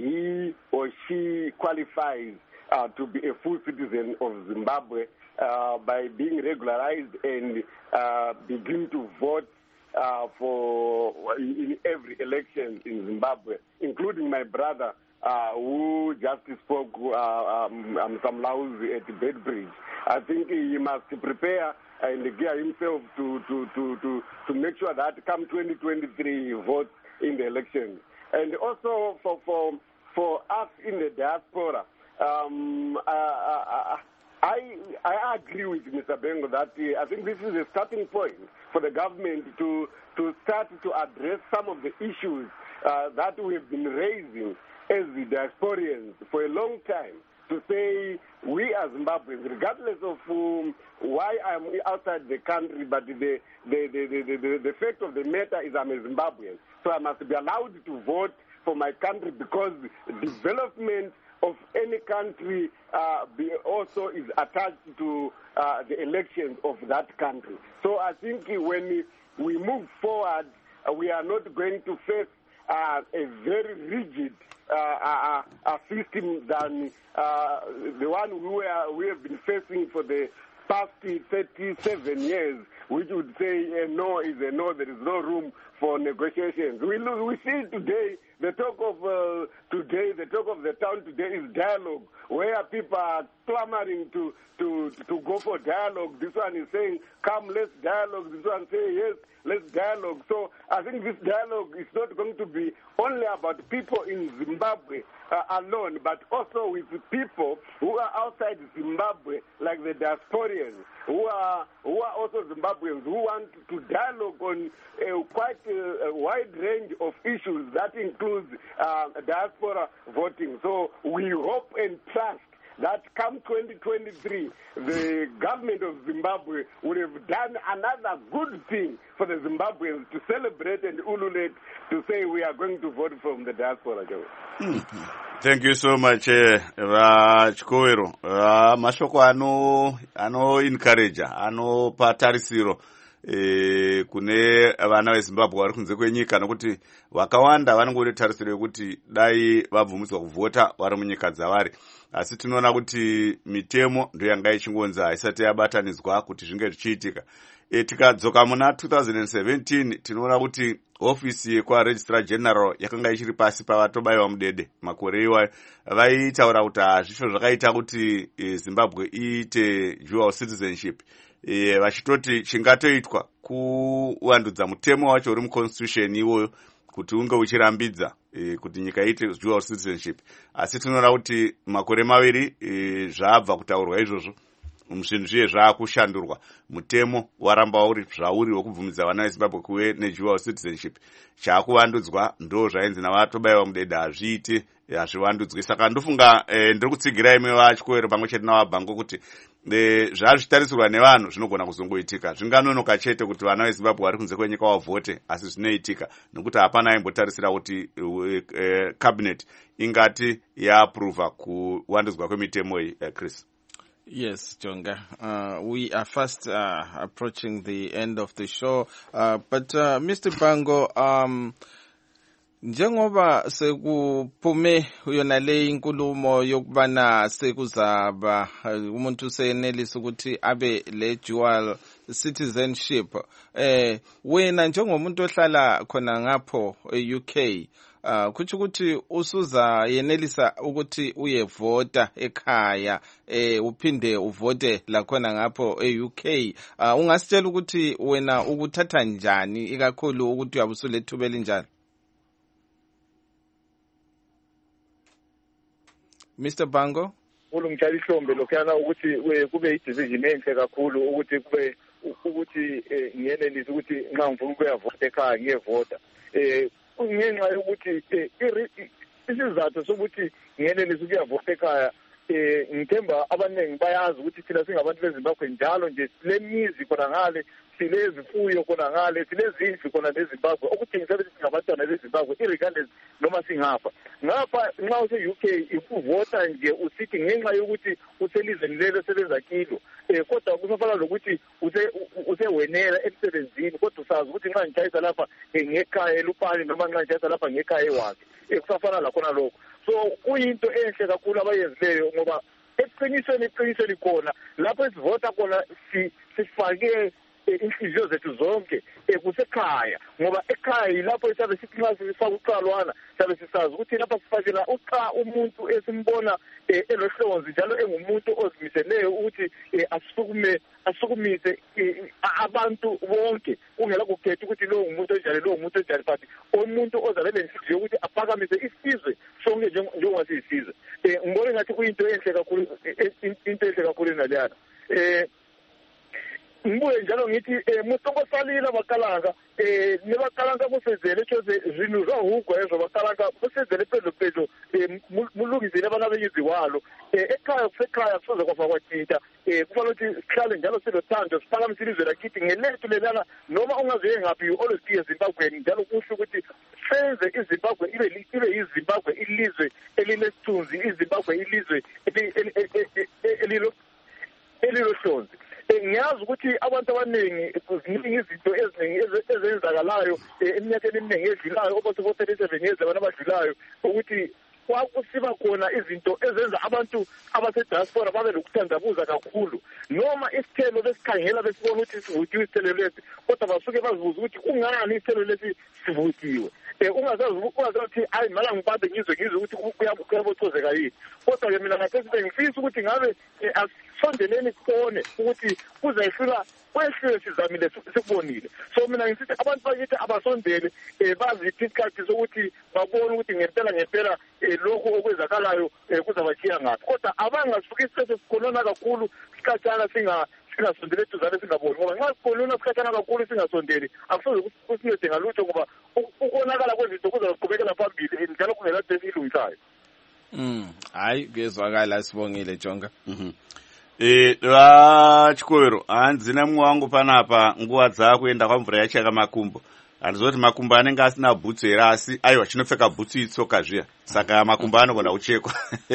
he or she qualifies uh, to be a full citizen of Zimbabwe uh, by being regularized and uh, begin to vote uh, for in every election in Zimbabwe, including my brother uh, who just spoke uh, um, um, some laws at Bedbridge. I think he must prepare and gear himself to, to, to, to, to make sure that come twenty twenty-three he votes in the election. And also for for, for us in the diaspora, um, uh, uh, I I agree with Mister Bengo that uh, I think this is a starting point for the government to, to start to address some of the issues uh, that we have been raising as the diasporians for a long time. To say we as Zimbabweans, regardless of um, why I'm outside the country, but the the, the, the, the the fact of the matter is I'm a Zimbabwean. So I must be allowed to vote for my country because development of any country uh, be also is attached to uh, the elections of that country. So I think when we move forward, uh, we are not going to face uh, a very rigid Uh, uh, uh, system than uh, the one we, are, we have been facing for the past thirty-seven years, which would say a no is a no, there is no room for negotiations. We, we see today, the talk of uh, today, the talk of the town today is dialogue, where people are clamoring to, to, to go for dialogue. This one is saying, come, let's dialogue. This one say, yes, let's dialogue. So I think this dialogue is not going to be only about people in Zimbabwe uh, alone, but also with people who are outside Zimbabwe, like the diasporians, who are who are also Zimbabweans, who want to dialogue on a quite a, a wide range of issues that includes uh, diaspora voting. So we hope and trust that come twenty twenty-three, the government of Zimbabwe would have done another good thing for the Zimbabweans to celebrate and ululate, to say we are going to vote from the diaspora. Mm-hmm. Thank you so much, Vachikowero. Uh, mashoko ano, ano encourage, ano patarisiro. E, kune vana veZimbabwe vari kunze kwenyika nokuti vakawanda vanongori tarisiro yekuti dai vabvumiswa kuvhota vari munyika dzavari, asi tinoona kuti mitemo ndo yanga ichingonzi haisati yabatanidzwa kuti zvinge zvichiitika. E, tikadzoka muna two thousand seventeen tinoona kuti ofisi yekwaregistrar general yakanga ichiri pasi pavatobayiwa mudede makore iwayo. Vaitaura kuti hazvisvo zvakaita kuti e, Zimbabwe iite dual citizenship. E, vachitoti chingatoitwa kuvandudza mutemo wacho uri muconstitution iwoyo kuti unge uchirambidza e, kuti nyika iite dual citizenship. Asi tinoona kuti makore maviri e, zvabva kutaurwa izvozvo, zvinhu zviye zvaakushandurwa, mutemo waramba uri zvauri wekubvumidza vana veZimbabwe kuve nedual citizenship. Chaakuvandudzwa ndo zvainzi navatobayiwa mudede hazviite, hazvivandudzwi. Saka ndofunga e, ndiri kutsigira imwe Vachikowero pamwe chete navaBhango kuti e, zvazvitarisirwa nevanhu zvinogona kuzongoitika. Zvinganonoka chete kuti vana veZimbabwe vari kunze kwenyika vavhote, asi zvinoitika nokuti hapana aimbotarisira kuti e, e, cabinet ingati yaapprova kuvandudzwa kwemitemo iyi. uh, Chris. Yes, Jonga. Uh, we are fast uh, approaching the end of the show. Uh, but uh, Mister Bhango, um, njengoba sekuphume yona le inkulumo yokubana sekuzaba umuntu usenelisa ukuthi abe le dual citizenship, eh wena njengomuntu ohlala khona ngapho e-U K, Uh, kuthi ukuthi usuza yenelisa ukuthi uyevota ekhaya eh uphinde uvote la khona ngapho e-U K. Uh, ungasitshela ukuthi wena ukuthatha njani ikakhulu ukuthi uyabusulethuba elinjani? Mister Bhango? Ulungitshela ihlombe lokhana ukuthi kube i-decision enhle kakhulu ukuthi kube ukuthi ngiyenelise ukuthi nxa ngifuna ukuyavota ekhaya ngiyevota um ngenxa yokuthi isizathu sokuthi ngiyenelise ukuyavota ekhaya um ngithemba abaningi bayazi ukuthi thina singabantu bezimbabwe njalo nje silemizi khona ngale, silezifuyo khona ngale, silezindlu khona nezimbabwe, okutshengisa ukuthi singabantwana bezimbabwe irregardless noma singapha. Ngapha nxa use-U K ukuvota nje usithi ngenxa yokuthi uselizweni lelo sebenza kilo, um kodwa kusafana lokuthi usewenela emsebenzini, kodwa usazi ukuthi nxa ngitshayisa lapha ngekhaya eLupane noma nxa ngitshayisa lapha ngekhaya eWakhe, um kusafana lakhona lokho. So kuyinto enhle kakhulu abayenzileyo ngoba eqinisweni iqiniso likhona lapho esivota khona sifake inhliziyo zethu zonke kusekhaya, ngoba ekhaya yilapho siyabe sithi nxa sifaka uqalwana siyabe sisazi ukuthi lapha sifakela uqa umuntu esimbona elohlonzi njalo engumuntu ozimiseleyo ukuthi asukume asukumise abantu bonke kungela kukhetha ukuthi lowo ngumuntu onjani lowo ngumuntu onjani, but umuntu ozabe lenhliziyo ukuthi aphakamise isizwe sonke njengoba siyisizwe. Ngibona ngathi kuyinto enhle kakhulu, into enhle kakhulu naleyana. um Mbuye njalo ngithi musongo salila bakalanga ne bakalanga kusezele chose zwinu zwa hugwa ezo bakalanga kusezele phezulu phezulu mulungizile abana beyiziwalo ekhaya kusekhaya kusoze kwafa kwathinta kufanele ukuthi sihlale njalo silothando siphakamise ilizwe lakithi ngelethu lelana noma ungaziye ngaphi you always be eZimbabwe, njalo kusho ukuthi senze iZimbabwe ibe ibe yiZimbabwe ilizwe elinesithunzi, iZimbabwe ilizwe elilo elilohlonzi. Ngiyazi ukuthi abantu abaningi ziningi izinto eziningi ezenzakalayo eminyakeni eminingi edlulayo oba-forty-seven years abantu abadlulayo ukuthi kwakusiba khona izinto ezenza abantu abasediaspora babe lokuthandabuza kakhulu, noma isithelo besikhangela besibona ukuthi sivuthiwe isithelo lesi, kodwa basuke bazibuza ukuthi kungani isithelo lesi sivuthiwe. Ungazazi ukuthi hayi mala ngibambe ngizwe ngizwe ukuthi kuyabothozeka yini, kodwa-ke mina ngathesibe ngifisa ukuthi ngabe asondeleni kubone ukuthi kuzayifika kwehlile sizamile sikubonile. So mina ngisithi abantu bakithi abasondele baziphi isikhathi sokuthi babone ukuthi ngempela ngempela lokhu okwenzakalayo kuzabachiya ngaphi, kodwa abangasuki isikhathi sikhonona kakhulu sikhathana singa singasondeli eduzane singaboni, ngoba nxa sikhonona sikhathana kakhulu singasondeli akusoze kusincede ngalutho, ngoba ukonakala kwezinto kuzaqhubekela phambili njalo kungela deni ilungisayo. Mm, hayi kezwakala Sibongile Jonga. Mhm. Eh la Chikwero hanzina mumwe wangu panapa nguva dzakuenda kwamvura yachaka makumbo. Handizoti makumbo anenge asina bhutsu here asi aiwa chinopfeka bhutsu itsoka zviya, saka makumbo anogona kuchekwa.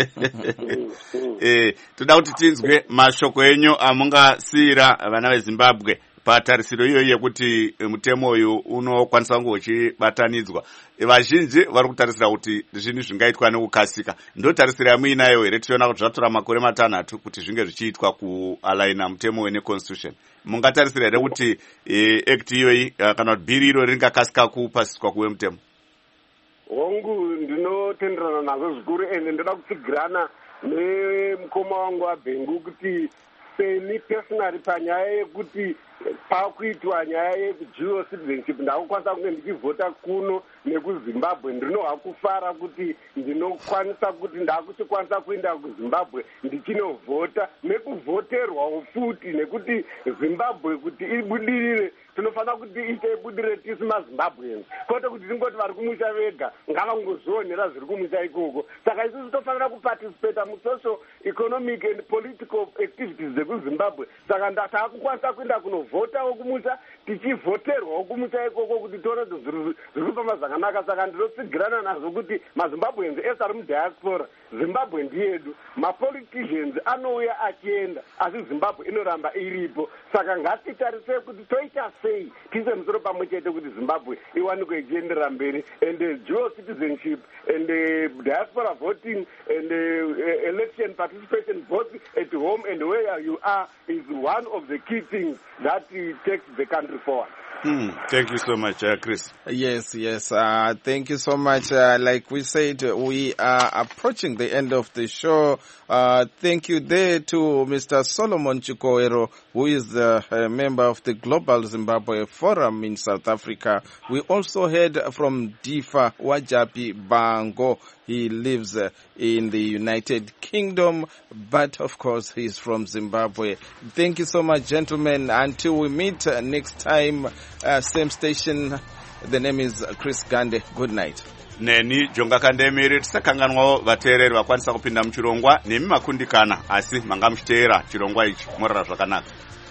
Eh toda kuti tinzwe mashoko enyu amungasiyira vana veZimbabwe patarisiro iyoyi yekuti mutemo uyu unokwanisa kunge uchibatanidzwa. Vazhinji vari kutarisira kuti zvinhu zvingaitwa nekukasika. Ndotarisiro yamuinayo here tichiona kuti zvatora makore matanhatu kuti zvinge zvichiitwa kualaina mutemo uyu neconstitution. Mungatarisira here kuti act iyoyi kana kuti bhiri iro ringakasika kupasiswa kuwe mutemo? Hongu ndinotenderana nazvo zvikuru, ende ndoda kutsigirana nemukoma wangu waBhengu kuti seni personally panyaya yekuti pakuitwa nyaya yedual citizenship ndakukwanisa kunge ndichivhota kuno nekuZimbabwe, ndinohakufara kuti ndinokwanisa kuti ndakuchikwanisa kuenda kuZimbabwe ndichinovhota nekuvhoterwawo futi, nekuti Zimbabwe kuti ibudirire tinofanira kuti ite ibudirire tisi maZimbabweans, kwete kuti tingoti vari kumusha vega ngavangozvionera zviri kumusha ikoko. Saka isusu tofanira kuparticipata musocial economic and political activities dzekuZimbabwe. Saka ndatakukwanisa kuenda kunovhotawo kumusha tichivhoterwawo kumusha ikoko kuti tione kuti zviri kufamba zvakanaka. Saka ndinotsigirana nazvo kuti maZimbabweans ese ari mudiaspora, Zimbabwe ndiyedu, mapoliticians anouya achienda asi Zimbabwe inoramba iripo. Saka ngatitarise kuti toita sei tise musoro pamwe chete kuti Zimbabwe iwanikwe ichienderera mberi, and uh, dual citizenship and uh, diaspora voting and uh, election participation both at home and where you are is one of the key things that uh, takes the country forward. Hmm. Thank you so much, uh, Chris. Yes, yes. Uh, thank you so much. Uh, like we said, we are approaching the end of the show. Uh, thank you there to Mister Solomon Chikoero, who is the uh, member of the Global Zimbabwe Forum in South Africa. We also heard from Difa Wajapi Bango. He lives uh, in the United Kingdom, but of course he's from Zimbabwe. Thank you so much, gentlemen. Until we meet uh, next time, uh, same station. The name is Chris Gande. Good night. Neni Jonga Kandemiri tisakanganwawo vateereri vakwanisa kupinda muchirongwa nemi makundikana asi manga muchiteera chirongwa ichi morara zvakanaka.